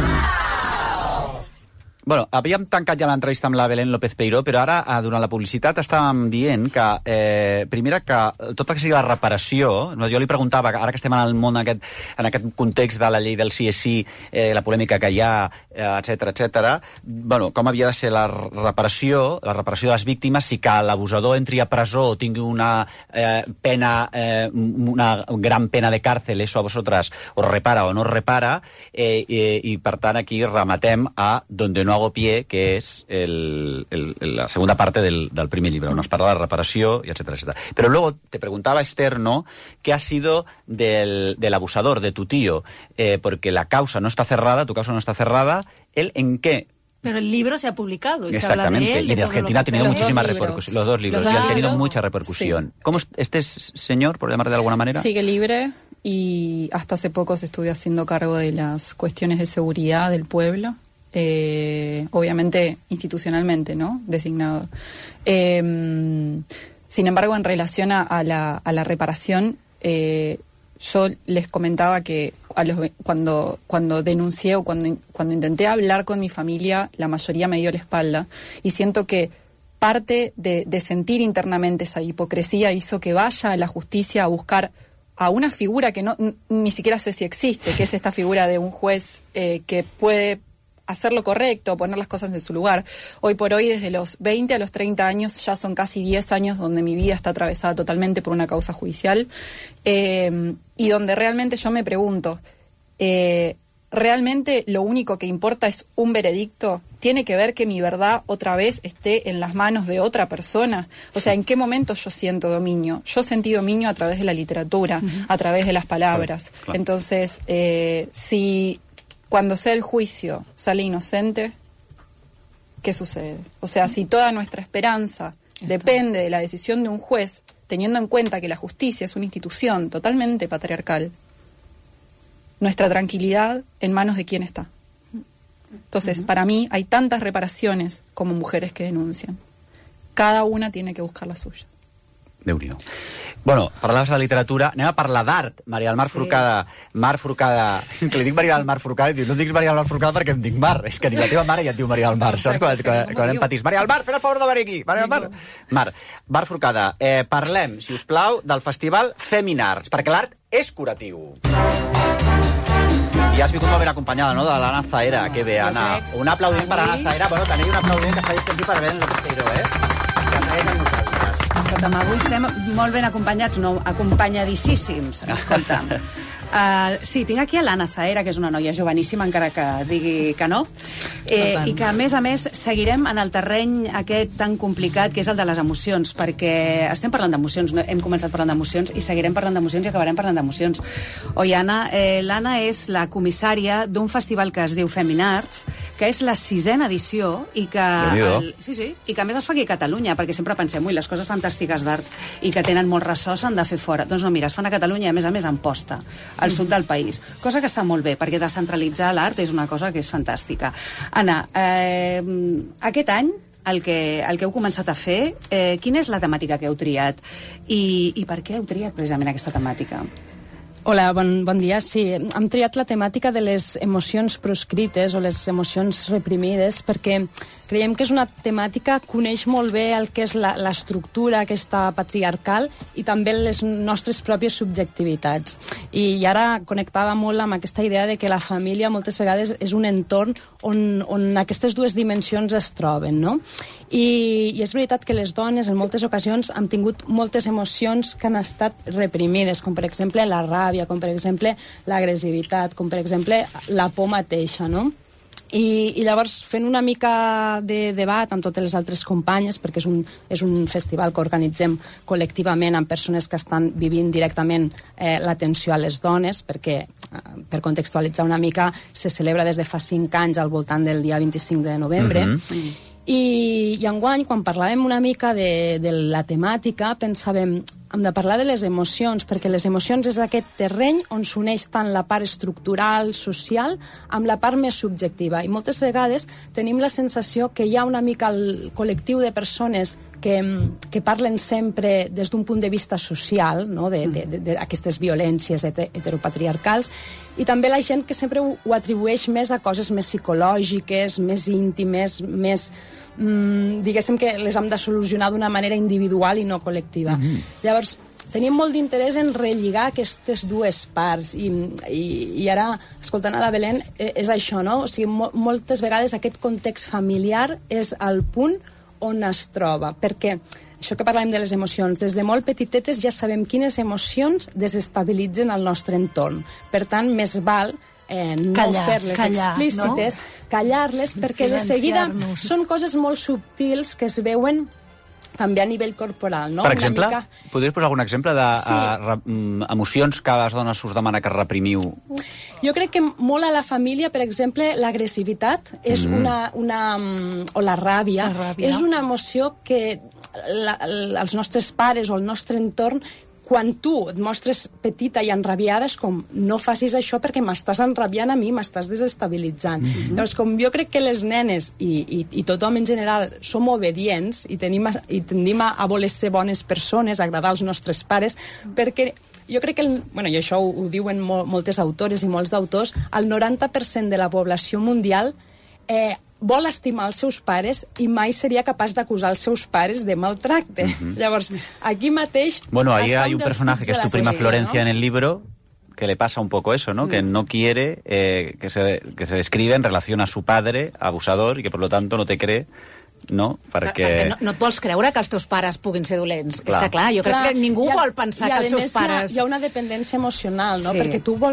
Bueno, havíem tancat ja l'entrevista amb la Belén López Peiró, però ara, durant la publicitat, estàvem dient que, eh, primera, que tot el que sigui la reparació, no, jo li preguntava, ara que estem en el món aquest, en aquest context de la llei del sí és sí, eh, la polèmica que hi ha, etcètera, etcètera, bueno, com havia de ser la reparació, la reparació de les víctimes, si que l'abusador entri a presó o tingui una eh, pena, eh, una gran pena de càrcel, eso a vosaltres os repara o no repara, eh, eh, i per tant aquí rematem a donde no hago pie, que és el, el, la segunda parte del, del primer libro, on es parla de la reparació, y etcétera, etcétera. Pero luego te preguntaba, Esther, ¿no?, ¿qué ha sido del, del abusador, de tu tío? Eh, porque la causa no está cerrada, tu causa no está cerrada, ¿él en qué? Pero el libro se ha publicado y Exactamente, se habla de él. y en Argentina ha tenido muchísima repercusión. Los dos libros, Los y dos han tenido libros, mucha repercusión. sí. ¿Cómo es este señor, por llamar de alguna manera? Sigue libre y hasta hace poco se estuvo haciendo cargo de las cuestiones de seguridad del pueblo. Eh, obviamente institucionalmente, ¿no?, designado. Eh, sin embargo, en relación a, a, la, a la reparación, eh, yo les comentaba que a los, cuando, cuando denuncié o cuando, cuando intenté hablar con mi familia, la mayoría me dio la espalda, y siento que parte de, de sentir internamente esa hipocresía hizo que vaya a la justicia a buscar a una figura que no n- ni siquiera sé si existe, que es esta figura de un juez eh, que puede hacer lo correcto, poner las cosas en su lugar. Hoy por hoy, desde los veinte a los treinta años, ya son casi diez años donde mi vida está atravesada totalmente por una causa judicial, eh, y donde realmente yo me pregunto, eh, realmente lo único que importa es un veredicto, tiene que ver que mi verdad otra vez esté en las manos de otra persona. O sea, ¿en qué momento yo siento dominio? Yo sentí dominio a través de la literatura, uh-huh. a través de las palabras. Claro, claro. Entonces, eh, si cuando sea el juicio sale inocente, ¿qué sucede? O sea, si toda nuestra esperanza Está. depende de la decisión de un juez, teniendo en cuenta que la justicia es una institución totalmente patriarcal, nuestra tranquilidad en manos de quién está. Entonces, uh-huh. para mí hay tantas reparaciones como mujeres que denuncian. Cada una tiene que buscar la suya. Déu-n'hi-do. Bueno, parlaves de literatura, anem a parlar d'art. Maria del Mar sí. Forcada, Mar Forcada... Que li dic Maria del Mar Forcada i diu, no diguis Maria del Mar Forcada perquè em dic Mar. És que ni la teva mare ja et diu Maria del Mar. Saps quan, quan, quan hem patís? Maria del Mar, fes el favor de venir aquí. Maria del Mar. Mar, Mar Forcada, eh, parlem, si us plau, del festival Feminarts, perquè l'art és curatiu. I has vingut molt ben acompanyada, no?, de l'Anna Zahera. Que bé, Anna. Un aplaudiment per Anna Zahera. Bueno, teniu un aplaudiment que està disponible per Belén López Peiro, eh? Que segueix amb nosaltres. Escolta'm, avui estem molt ben acompanyats, no, acompanyadíssims, escolta'm. Uh, sí, tinc aquí a l'Anna Zahera, que és una noia joveníssima, encara que digui que no, eh, i que, a més a més, seguirem en el terreny aquest tan complicat que és el de les emocions, perquè estem parlant d'emocions, no? Hem començat parlant d'emocions i seguirem parlant d'emocions i acabarem parlant d'emocions. Oi, Anna, eh, l'Anna és la comissària d'un festival que es diu Feminarts, que és la sisena edició i que, el, sí, sí, i que a més es fa aquí a Catalunya, perquè sempre pensem, ui, les coses fantàstiques d'art i que tenen molt ressò s'han de fer fora. Doncs no, mira, es fan a Catalunya i a més a més en posta, al sud del país. Cosa que està molt bé, perquè descentralitzar l'art és una cosa que és fantàstica. Anna, eh, aquest any, el que, el que heu començat a fer, eh, quina és la temàtica que heu triat? I, i per què heu triat precisament aquesta temàtica? Hola, bon, bon dia. Sí, hem triat la temàtica de les emocions proscrites o les emocions reprimides perquè creiem que és una temàtica que coneix molt bé el que és l'estructura aquesta patriarcal i també les nostres pròpies subjectivitats. I, I ara connectava molt amb aquesta idea de que la família moltes vegades és un entorn on, on aquestes dues dimensions es troben, no? I, I és veritat que les dones en moltes ocasions han tingut moltes emocions que han estat reprimides, com per exemple la ràbia, com per exemple l'agressivitat, com per exemple la por mateixa, no? I, i llavors fent una mica de debat amb totes les altres companyes, perquè és un, és un festival que organitzem col·lectivament amb persones que estan vivint directament eh, l'atenció a les dones, perquè eh, per contextualitzar una mica se celebra des de fa cinc anys al voltant del dia vint-i-cinc de novembre. Mm-hmm. I, i enguany, quan parlàvem una mica de, de la temàtica, pensàvem, hem de parlar de les emocions, perquè les emocions és aquest terreny on s'uneix tant la part estructural, social, amb la part més subjectiva. I moltes vegades tenim la sensació que hi ha una mica el col·lectiu de persones que, que parlen sempre des d'un punt de vista social, no? d'aquestes violències heteropatriarcals, i també la gent que sempre ho, ho atribueix més a coses més psicològiques, més íntimes, més... Mm, diguéssim que les hem de solucionar d'una manera individual i no col·lectiva. Mm-hmm. Llavors, tenim molt d'interès en relligar aquestes dues parts i, i, i ara, escoltant a la Belén, és això, no? O sigui, mo moltes vegades aquest context familiar és el punt on es troba, perquè això que parlàvem de les emocions, des de molt petitetes ja sabem quines emocions desestabilitzen el nostre entorn. Per tant, més val Eh, no fer-les explícites, no? callar-les, perquè de seguida són coses molt subtils que es veuen també a nivell corporal, no? Per exemple, mica... podries posar algun exemple de sí. a, a, emocions que a les dones us demana que reprimiu? Jo crec que molt a la família, per exemple, l'agressivitat és mm. una, una... o la ràbia, la ràbia és una emoció que la, els nostres pares o el nostre entorn, quan tu et mostres petita i enrabiada, és com, no facis això perquè m'estàs enrabiant a mi, m'estàs desestabilitzant. Mm-hmm. Llavors, com jo crec que les nenes i, i, i tothom en general som obedients i, tenim a, i tendim a, a voler ser bones persones, a agradar als nostres pares, perquè jo crec que, el, bueno, i això ho, ho diuen mol, moltes autores i molts d'autors, el noranta per cent de la població mundial eh, vol estimar els seus pares i mai seria capaç d'acusar els seus pares de maltracte. Uh-huh. Llavors, aquí mateix... Bueno, ahí hay un personaje que es tu prima poesía, Florencia, ¿no? En el libro, que le pasa un poco eso, ¿no? Mm. Que no quiere eh, que, se, que se describe en relación a su padre, abusador, y que por lo tanto no te cree, no? Perquè... Perquè no, no et vols creure que els teus pares puguin ser dolents. Clar. És que, clar, jo crec clar, que ningú ha, vol pensar que els seus pares... Hi ha una dependència emocional, no? Sí. Perquè tu vols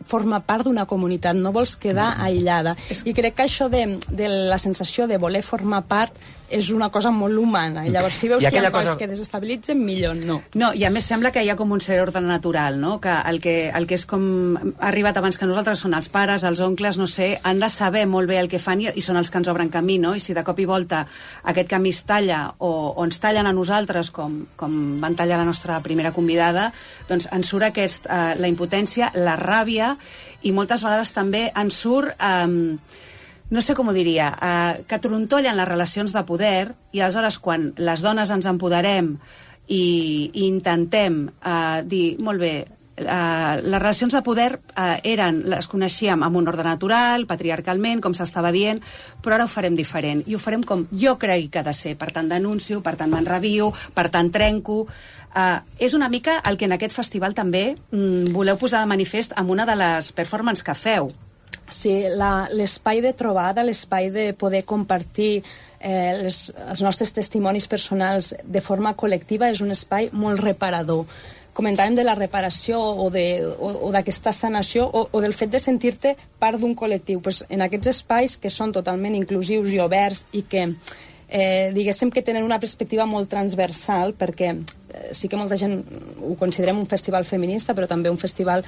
formar part d'una comunitat, no vols quedar aïllada. I crec que això de, de la sensació de voler formar part és una cosa molt humana. I llavors, si veus que hi ha coses cosa... que desestabilitzen, millor no. No, i a més sembla que hi ha com un cert ordre natural, no? Que el que, el que és com ha arribat abans que nosaltres són els pares, els oncles, no sé, han de saber molt bé el que fan i, i són els que ens obren camí, no? I si de cop i volta aquest camí es talla o, o ens tallen a nosaltres, com, com van tallar la nostra primera convidada, doncs ens surt aquest, eh, la impotència, la ràbia, i moltes vegades també ens surt... Eh, no sé com ho diria, eh, que trontollen les relacions de poder, i aleshores quan les dones ens empoderem i, i intentem eh, dir, molt bé, eh, les relacions de poder eh, eren, les coneixíem amb un ordre natural, patriarcalment, com s'estava dient, però ara ho farem diferent, i ho farem com jo crec que ha de ser, per tant denuncio, per tant m'enrabio, per tant trenco. Uh, és una mica el que en aquest festival també mm, voleu posar de manifest amb una de les performances que feu. Sí, l'espai de trobada, l'espai de poder compartir eh, les, els nostres testimonis personals de forma col·lectiva és un espai molt reparador. Comentàvem de la reparació o d'aquesta sanació o, o del fet de sentir-te part d'un col·lectiu. Pues en aquests espais que són totalment inclusius i oberts i que eh, diguéssim que tenen una perspectiva molt transversal, perquè eh, sí que molta gent ho considerem un festival feminista, però també un festival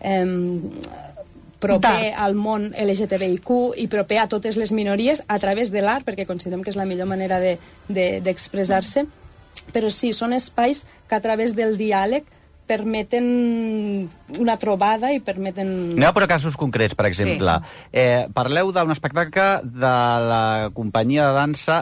eh, proper al món L G T B I Q i proper a totes les minories a través de l'art, perquè considerem que és la millor manera d'expressar-se. De, però sí, són espais que a través del diàleg permeten una trobada i permeten... Anem a posar casos concrets, per exemple. Sí. Eh, parleu d'un espectacle de la companyia de dansa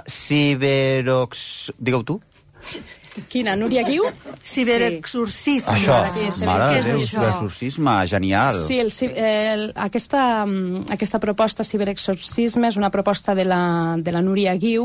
Ciberox... Digueu tu? Quina, Núria Guiu? Ciberexorcisme. Això, sí, mare de Déu, ciberexorcisme, genial. Sí, el, el, aquesta, aquesta proposta ciberexorcisme és una proposta de la, de la Núria Guiu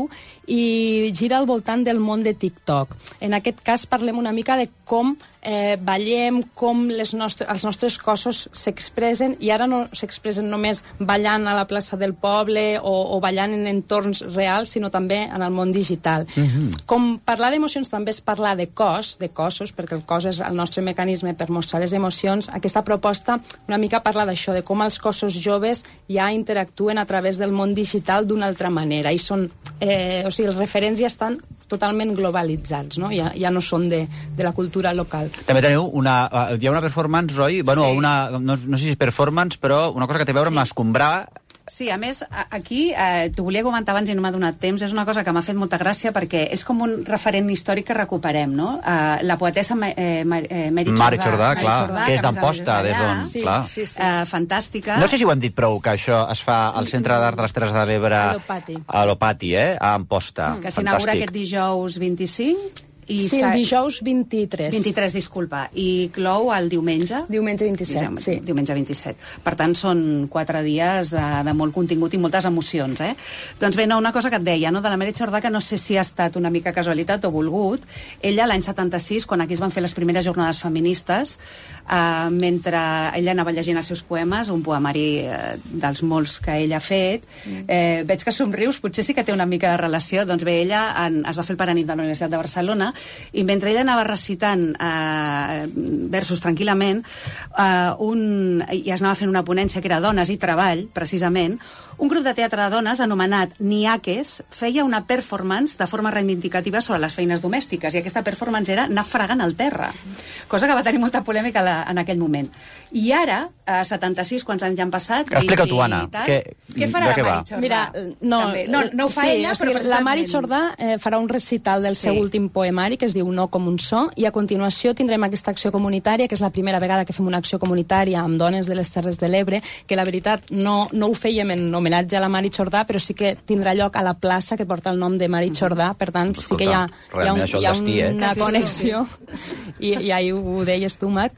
i gira al voltant del món de TikTok. En aquest cas parlem una mica de com eh, ballem, com les nostres, els nostres cossos s'expressen, i ara no s'expressen només ballant a la plaça del poble o, o ballant en entorns reals, sinó també en el món digital. Mm-hmm. Com parlar d'emocions també és parlar de cos, de cossos, perquè el cos és el nostre mecanisme per mostrar les emocions. Aquesta proposta una mica parla d'això, de com els cossos joves ja interactuen a través del món digital d'una altra manera, i són, eh, o sigui, els referents ja estan totalment globalitzats, no? Ja, ja no són de, de la cultura local. També teniu una... Hi ha una performance, Roy? Bueno, sí. una, no, no sé si és performance, però una cosa que té a veure amb escombrar... Sí, a més, aquí, eh, t'ho volia comentar abans i no m'ha donat temps, és una cosa que m'ha fet molta gràcia perquè és com un referent històric que recuperem, no? Uh, la poetessa eh, eh, Mary Jordà, Mary Jordà, clar, Jordà, que és d'Amposta, des d'on, sí, clar. Sí, sí. Uh, fantàstica. No sé si ho hem dit prou, que això es fa al Centre d'Art de les Terres de l'Ebre... A l'Opati. A l'Opati, eh? A Amposta. Que s'inaugura aquest dijous vint-i-cinc... I sí, el dijous vint-i-tres. vint-i-tres, disculpa. I clou el diumenge? Diumenge vint-i-set, Diumenge, sí. Diumenge vint-i-set. Per tant, són quatre dies de, de molt contingut i moltes emocions, eh? Doncs bé, no, una cosa que et deia, no?, de la Mary Jordà, que no sé si ha estat una mica casualitat o volgut. Ella, l'any setanta-sis, quan aquí es van fer les primeres jornades feministes, eh, mentre ella anava llegint els seus poemes, un poemari eh, dels molts que ella ha fet, eh, veig que somrius, potser sí que té una mica de relació. Doncs bé, ella en, es va fer el Paranit de la Universitat de Barcelona, i mentre ella anava recitant eh, versos tranquil·lament, eh, un, i es anava fent una ponència que era Dones i Treball, precisament, un grup de teatre de dones anomenat Niaques feia una performance de forma reivindicativa sobre les feines domèstiques, i aquesta performance era anar fregant al terra, cosa que va tenir molta polèmica la, en aquell moment. I ara, a setanta-sis, quants anys ja han passat... Explica tu, Anna. Què, què farà la Mary Jordà? Mira, no, no, no ho fa sí, ella, o sigui, però... La Mary Jordà eh, farà un recital del sí. seu últim poemari, que es diu No com un so, i a continuació tindrem aquesta acció comunitària, que és la primera vegada que fem una acció comunitària amb dones de les Terres de l'Ebre, que la veritat no, no ho fèiem en homenatge a la Mary Jordà, però sí que tindrà lloc a la plaça que porta el nom de Mary Jordà, per tant, sí que hi ha, hi ha, un, hi ha destí, eh? una connexió, i, i ahir ho deies tu, Marc.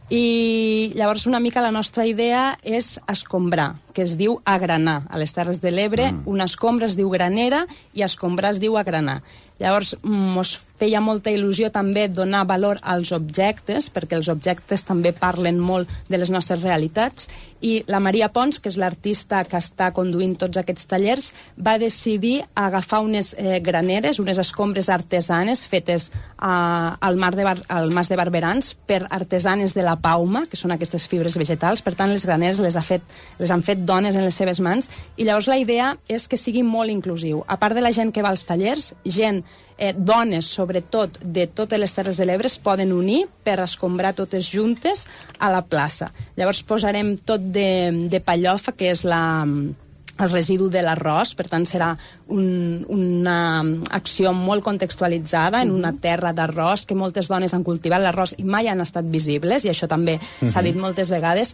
I llavors una mica la nostra idea és escombrar, que es diu agranar. A les Terres de l'Ebre, mm. una escombra es diu granera i escombrar es diu agranar. Llavors, mos feia molta il·lusió també donar valor als objectes, perquè els objectes també parlen molt de les nostres realitats, i la Maria Pons, que és l'artista que està conduint tots aquests tallers, va decidir agafar unes eh, graneres, unes escombres artesanes fetes a, al, mar de Bar, al Mas de Barberans per artesanes de la Pauma, que són aquestes fibres vegetals. Per tant, les graneres les, ha fet, les han fet dones en les seves mans, i llavors la idea és que sigui molt inclusiu. A part de la gent que va als tallers, gent Eh, dones, sobretot, de totes les Terres de l'Ebre es poden unir per escombrar totes juntes a la plaça. Llavors posarem tot de, de pallofa, que és la, el residu de l'arròs, per tant serà un, una acció molt contextualitzada en una terra d'arròs, que moltes dones han cultivat l'arròs i mai han estat visibles, i això també uh-huh. s'ha dit moltes vegades,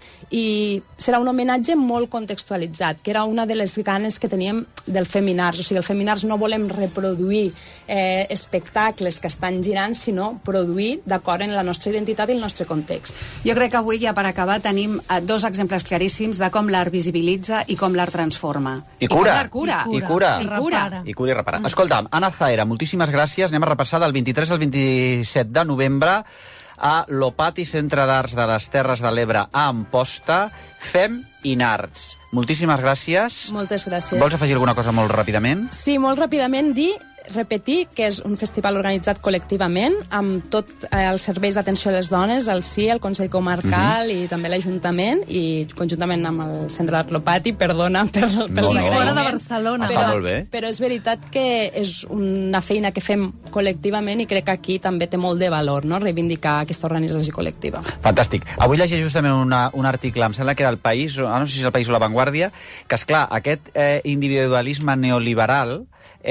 i serà un homenatge molt contextualitzat, que era una de les ganes que teníem del Feminars. O sigui, el Feminars no volem reproduir eh, espectacles que estan girant, sinó produir d'acord amb la nostra identitat i el nostre context. Jo crec que avui, ja per acabar, tenim eh, dos exemples claríssims de com l'art visibilitza i com l'art transforma. I cura. I cura. I cura. I cura. I cura i repara. Escolta'm, Anna Zaera, moltíssimes gràcies. Anem a repassar del vint-i-tres al vint-i-set de novembre a l'Opati Centre d'Arts de les Terres de l'Ebre a Amposta, Fem in Arts. Moltíssimes gràcies. Moltes gràcies. Vols afegir alguna cosa molt ràpidament? Sí, molt ràpidament dir repetir que és un festival organitzat col·lectivament amb tot eh, els serveis d'atenció a les dones, el C I E, el Consell Comarcal uh-huh. i també l'Ajuntament, i conjuntament amb el Centre d'Art Lopati, perdona per, per no, els no. fora de Barcelona. Però, Està molt bé. però és veritat que és una feina que fem col·lectivament, i crec que aquí també té molt de valor, no?, reivindicar aquesta organització col·lectiva. Fantàstic. Avui llegeix justament una, un article, em sembla que era El País, no sé si és El País o La Vanguardia, que, esclar, aquest eh, individualisme neoliberal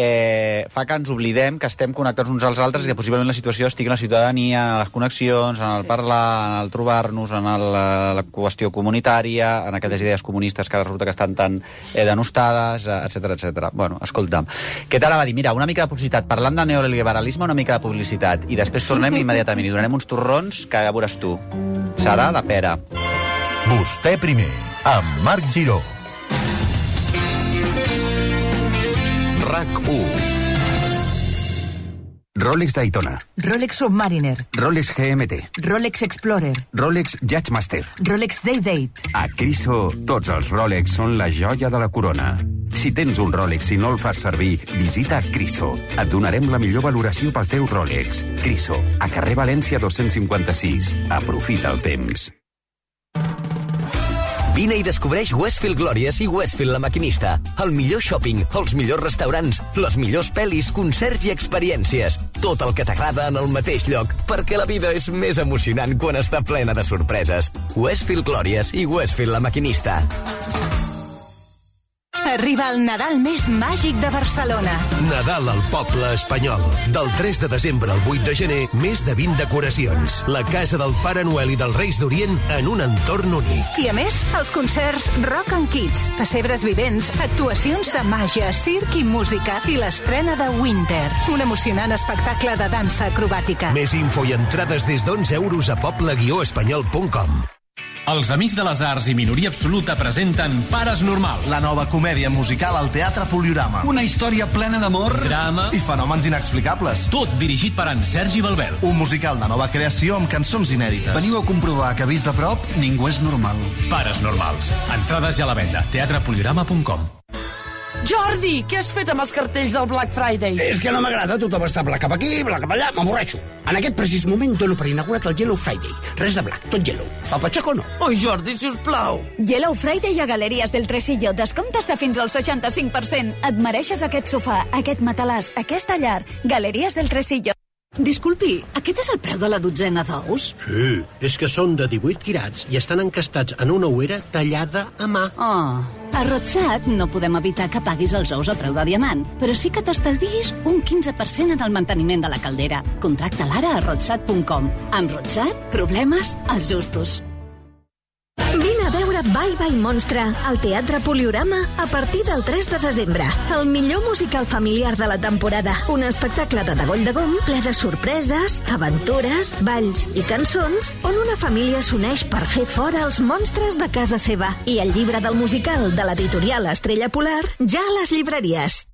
eh, fa que ens oblidem que estem connectats uns als altres i que possiblement la situació estigui en la ciutadania, en les connexions, en el parlar, en el trobar-nos, en el, la qüestió comunitària, en aquelles idees comunistes que ara resulta que estan tan eh, denostades, etcètera, etcètera. Bueno, escolta'm, què t'ara va dir? Mira, una mica de publicitat, parlant de neoliberalisme, una mica de publicitat, i després tornem immediatament i donarem uns torrons que ja veuràs tu. Serà de pera. Vostè primer, amb Marc Giró. RAC u. Rolex Daytona. Rolex Submariner. Rolex G M T. Rolex Explorer. Rolex Judgemaster. Rolex Day-Date. A Criso, tots els Rolex són la joia de la corona. Si tens un Rolex i no el fas servir, visita Criso. Et donarem la millor valoració pel teu Rolex. Criso, a carrer València dos-cents cinquanta-sis. Aprofita el temps. Vine i descobreix Westfield Glòries i Westfield La Maquinista. El millor shopping, els millors restaurants, les millors pel·lis, concerts i experiències. Tot el que t'agrada en el mateix lloc, perquè la vida és més emocionant quan està plena de sorpreses. Westfield Glòries i Westfield La Maquinista. Arriba el Nadal més màgic de Barcelona. Nadal al poble espanyol. Del tres de desembre al vuit de gener, més de vint decoracions. La casa del Pare Noel i dels Reis d'Orient en un entorn únic. I a més, els concerts Rock and Kids, pessebres vivents, actuacions de màgia, circ i música i l'estrena de Winter, un emocionant espectacle de dansa acrobàtica. Més info i entrades des d'onze euros a poble guió espanyol punt com. Els Amics de les Arts i Minoria Absoluta presenten Pares Normals. La nova comèdia musical al Teatre Poliorama. Una història plena d'amor, drama i fenòmens inexplicables. Tot dirigit per en Sergi Balbel. Un musical de nova creació amb cançons inèdites. Veniu a comprovar que vist de prop ningú és normal. Pares Normals. Entrades ja a la venda. teatre poliorama punt com. Jordi, què has fet amb els cartells del Black Friday? És que no m'agrada, tothom està black cap aquí, black cap allà, m'avorreixo. En aquest precís moment dono per inaugurat el Yellow Friday. Res de black, tot yellow. Fa patxaco o no? Oi, Jordi, si us plau. Yellow Friday a Galeries del Tresillo. Descomptes de fins al seixanta-cinc per cent. Et mereixes aquest sofà, aquest matalàs, aquesta llar. Galeries del Tresillo. Disculpi, aquest és el preu de la dotzena d'ous? Sí, és que són de divuit quirats i estan encastats en una ouera tallada a mà. Oh. A Rodsat no podem evitar que paguis els ous a preu de diamant, però sí que t'estalviïs un quinze per cent en el manteniment de la caldera. Contracta l'ara a rodsat punt com. Amb Rodsat, problemes als justos. Vine a veure Bye Bye Monstre al Teatre Poliorama a partir del tres de desembre. El millor musical familiar de la temporada. Un espectacle de degoll de gom ple de sorpreses, aventures, balls i cançons on una família s'uneix per fer fora els monstres de casa seva. I el llibre del musical de l'editorial Estrella Polar ja a les llibreries.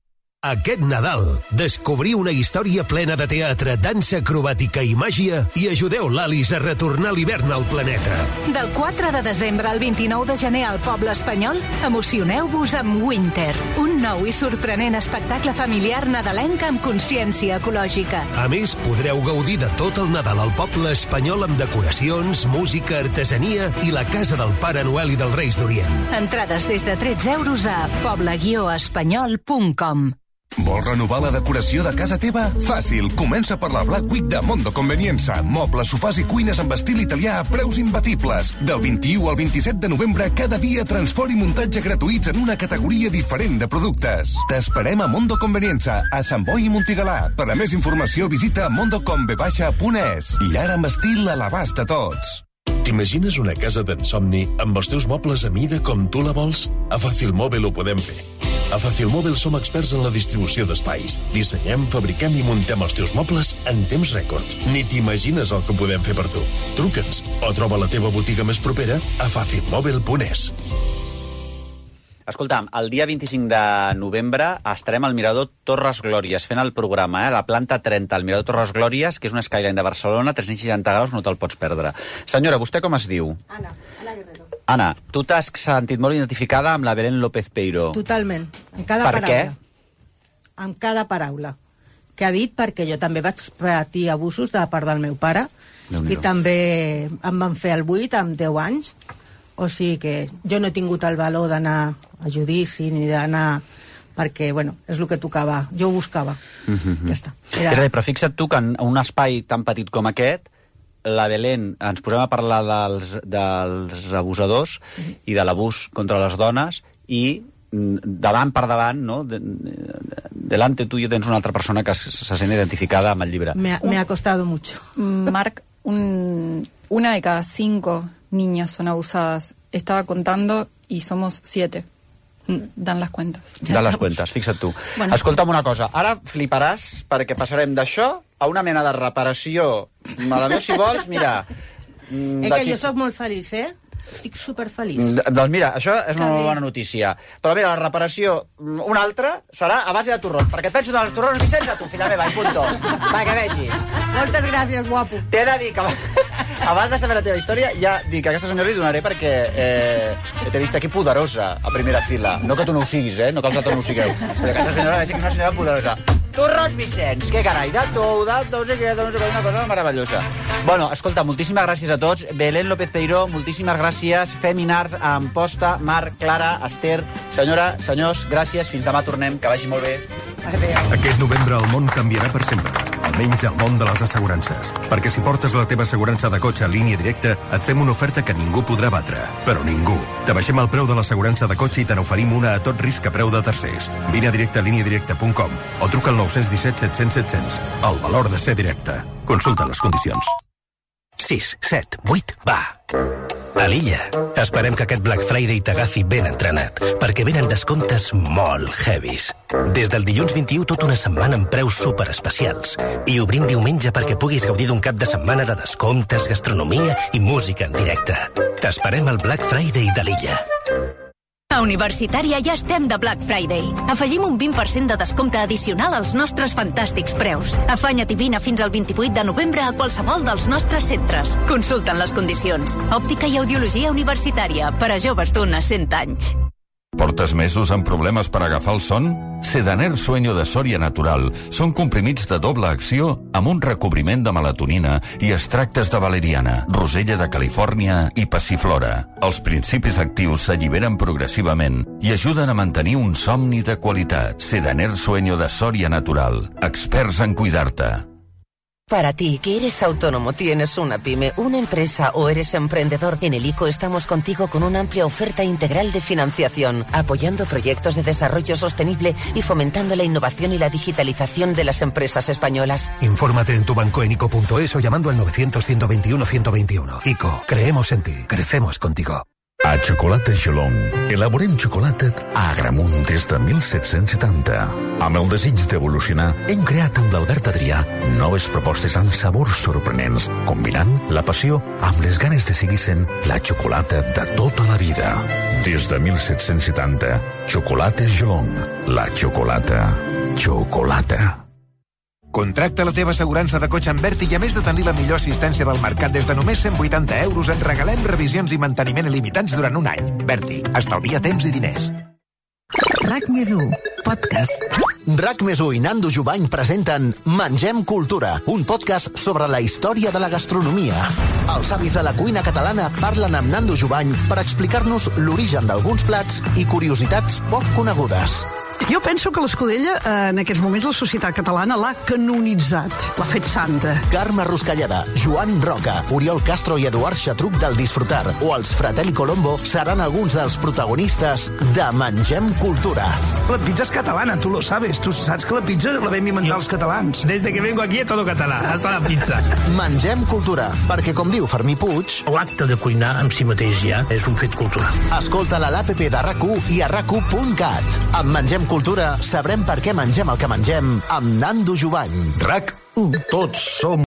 Aquest Nadal, descobriu una història plena de teatre, dansa acrobàtica i màgia i ajudeu l'Alice a retornar l'hivern al planeta. Del quatre de desembre al vint-i-nou de gener al poble espanyol, emocioneu-vos amb Winter, un nou i sorprenent espectacle familiar nadalenc amb consciència ecològica. A més, podreu gaudir de tot el Nadal al poble espanyol amb decoracions, música, artesania i la casa del Pare Noel i dels Reis d'Orient. Entrades des de tretze euros a poble guió espanyol punt com. Vols renovar la decoració de casa teva? Fàcil, comença per la Black Week de Mondo Convenienza. Mobles, sofàs i cuines amb estil italià a preus imbatibles. Del vint-i-u al vint-i-set de novembre, cada dia transport i muntatge gratuïts en una categoria diferent de productes. T'esperem a Mondo Convenienza, a Sant Boi i Montigalà. Per a més informació visita mondocom punt es. I ara amb estil a l'abast de tots. T'imagines una casa d'ensomni amb els teus mobles a mida com tu la vols? A Facilmòbil ho podem fer. A Facilmòbil som experts en la distribució d'espais. Dissenyem, fabriquem i muntem els teus mobles en temps rècord. Ni t'imagines el que podem fer per tu. Truca'ns o troba la teva botiga més propera a facilmòbil punt es. Escolta'm, el dia vint-i-cinc de novembre estarem al Mirador Torres Glòries fent el programa, eh? A la planta trenta, al Mirador Torres Glòries, que és una skyline de Barcelona, tres-cents seixanta graus, no te'l pots perdre. Senyora, vostè com es diu? Anna, Anna Guerrero. Anna, tu t'has sentit molt identificada amb la Belén López Peiro. Totalment, en cada per paraula. Què? En cada paraula. Que ha dit perquè jo també vaig patir abusos de part del meu pare i també em van fer el buit amb deu anys. O sigui que jo no he tingut el valor d'anar a judici ni d'anar... perquè, bueno, és el que tocava. Jo ho buscava. Mm-hmm. Ja està. Era... És a dir, però fixa't tu que en un espai tan petit com aquest, la Belén, ens posem a parlar dels, dels abusadors mm-hmm. i de l'abús contra les dones i davant per davant, no? De, de, delante tuyo tens una altra persona que se, se sent identificada amb el llibre. Me ha, me ha costado mucho. Marc, un, una de cada cinco niñas son abusadas. Estaba contando y somos siete. Dan les cuentes. Ja Dan les cuentes, fixa't tu. Bueno. Escolta'm una cosa, ara fliparàs perquè passarem d'això a una mena de reparació. Mare si vols, mira... És que jo sóc molt feliç, eh? Estic superfeliç. Doncs mira, això és una molt bona notícia. Però mira, la reparació, una altra, serà a base de torrons, perquè et penso dels torrons Vicenç a tu, filla meva, i punto. Va, que vegis. Moltes gràcies, guapo. T'he de dir que abans de saber la teva història, ja dic que aquesta senyora li donaré perquè eh, t'he vist aquí poderosa, a primera fila. No que tu no ho siguis, eh? No que els altres no ho sigueu. Però aquesta senyora veig que és una senyora poderosa. Torrons Vicenç, que carai, de tou, de tou, no sé què, no sé què, una cosa meravellosa. Bueno, escolta, moltíssimes gràcies a tots. Belén López Peiro, moltíssimes gràcies. Feminars, Amposta, Marc, Clara, Esther. Senyora, senyors, gràcies. Fins demà tornem. Que vagi molt bé. Adéu. Aquest novembre el món canviarà per sempre. Almenys el món de les assegurances. Perquè si portes la teva assegurança de cotxe a línia directa, et fem una oferta que ningú podrà batre. Però ningú. Te baixem el preu de l'assegurança de cotxe i te n'oferim una a tot risc a preu de tercers. Vine a directe a línia directa punt com o truca al nou un set set cents set cents. El valor de ser directe. Consulta les condicions. sis, set, vuit, va. A l'Illa, esperem que aquest Black Friday t'agafi ben entrenat, perquè venen descomptes molt heavies. Des del dilluns vint-i-u, tota una setmana amb preus superespecials. I obrim diumenge perquè puguis gaudir d'un cap de setmana de descomptes, gastronomia i música en directe. T'esperem al Black Friday de l'Illa. A Universitària ja estem de Black Friday. Afegim un vint per cent de descompte addicional als nostres fantàstics preus. Afanya't i vine fins al vint-i-vuit de novembre a qualsevol dels nostres centres. Consulta'n les condicions. Òptica i audiologia universitària, per a joves d'un a cent anys. Portes mesos amb problemes per agafar el son? Sedaner Sueño de Soria Natural són comprimits de doble acció amb un recobriment de melatonina i extractes de valeriana, rosella de Califòrnia i passiflora. Els principis actius s'alliberen progressivament i ajuden a mantenir un somni de qualitat. Sedaner Sueño de Soria Natural. Experts en cuidar-te. Para ti, que eres autónomo, tienes una pyme, una empresa o eres emprendedor, en el I C O estamos contigo con una amplia oferta integral de financiación, apoyando proyectos de desarrollo sostenible y fomentando la innovación y la digitalización de las empresas españolas. Infórmate en tu banco en ico punto es o llamando al novecientos, ciento veintiuno, ciento veintiuno. I C O, creemos en ti, crecemos contigo. A Xocolata Geelong elaborem xocolata a Agramunt des de mil set-cents setanta. Amb el desig d'evolucionar, hem creat amb l'Albert Adrià noves propostes amb sabors sorprenents, combinant la passió amb les ganes de seguir sent la xocolata de tota la vida. Des de mil set-cents setanta, Xocolata Geelong, la xocolata xocolata. Contracta la teva assegurança de cotxe amb Berti i a més de tenir la millor assistència del mercat des de només cent vuitanta euros et regalem revisions i manteniment il·limitats durant un any. Berti, estalvia temps i diners. RAC més u, podcast. RAC més u i Nando Jubany presenten Mengem Cultura, un podcast sobre la història de la gastronomia. Els avis de la cuina catalana parlen amb Nando Jubany per explicar-nos l'origen d'alguns plats i curiositats poc conegudes. Jo penso que l'Escudella, en aquests moments, la societat catalana l'ha canonitzat, l'ha fet santa. Carme Ruscalleda, Joan Roca, Oriol Castro i Eduard Xatruc del Disfrutar o els Fratelli Colombo seran alguns dels protagonistes de Mengem Cultura. La pizza és catalana, tu lo sabes. Tu saps que la pizza la vam inventar els catalans. Desde que vengo aquí es todo català, hasta la pizza. Mengem Cultura, perquè com diu Fermí Puig... L'acte de cuinar en si mateix ja és un fet cultural. Escolta-la a l'App de RAC u i a rac u punt cat. Amb Mengem Cultura sabrem per què mengem el que mengem amb Nando Jubany. RAC u. Tots som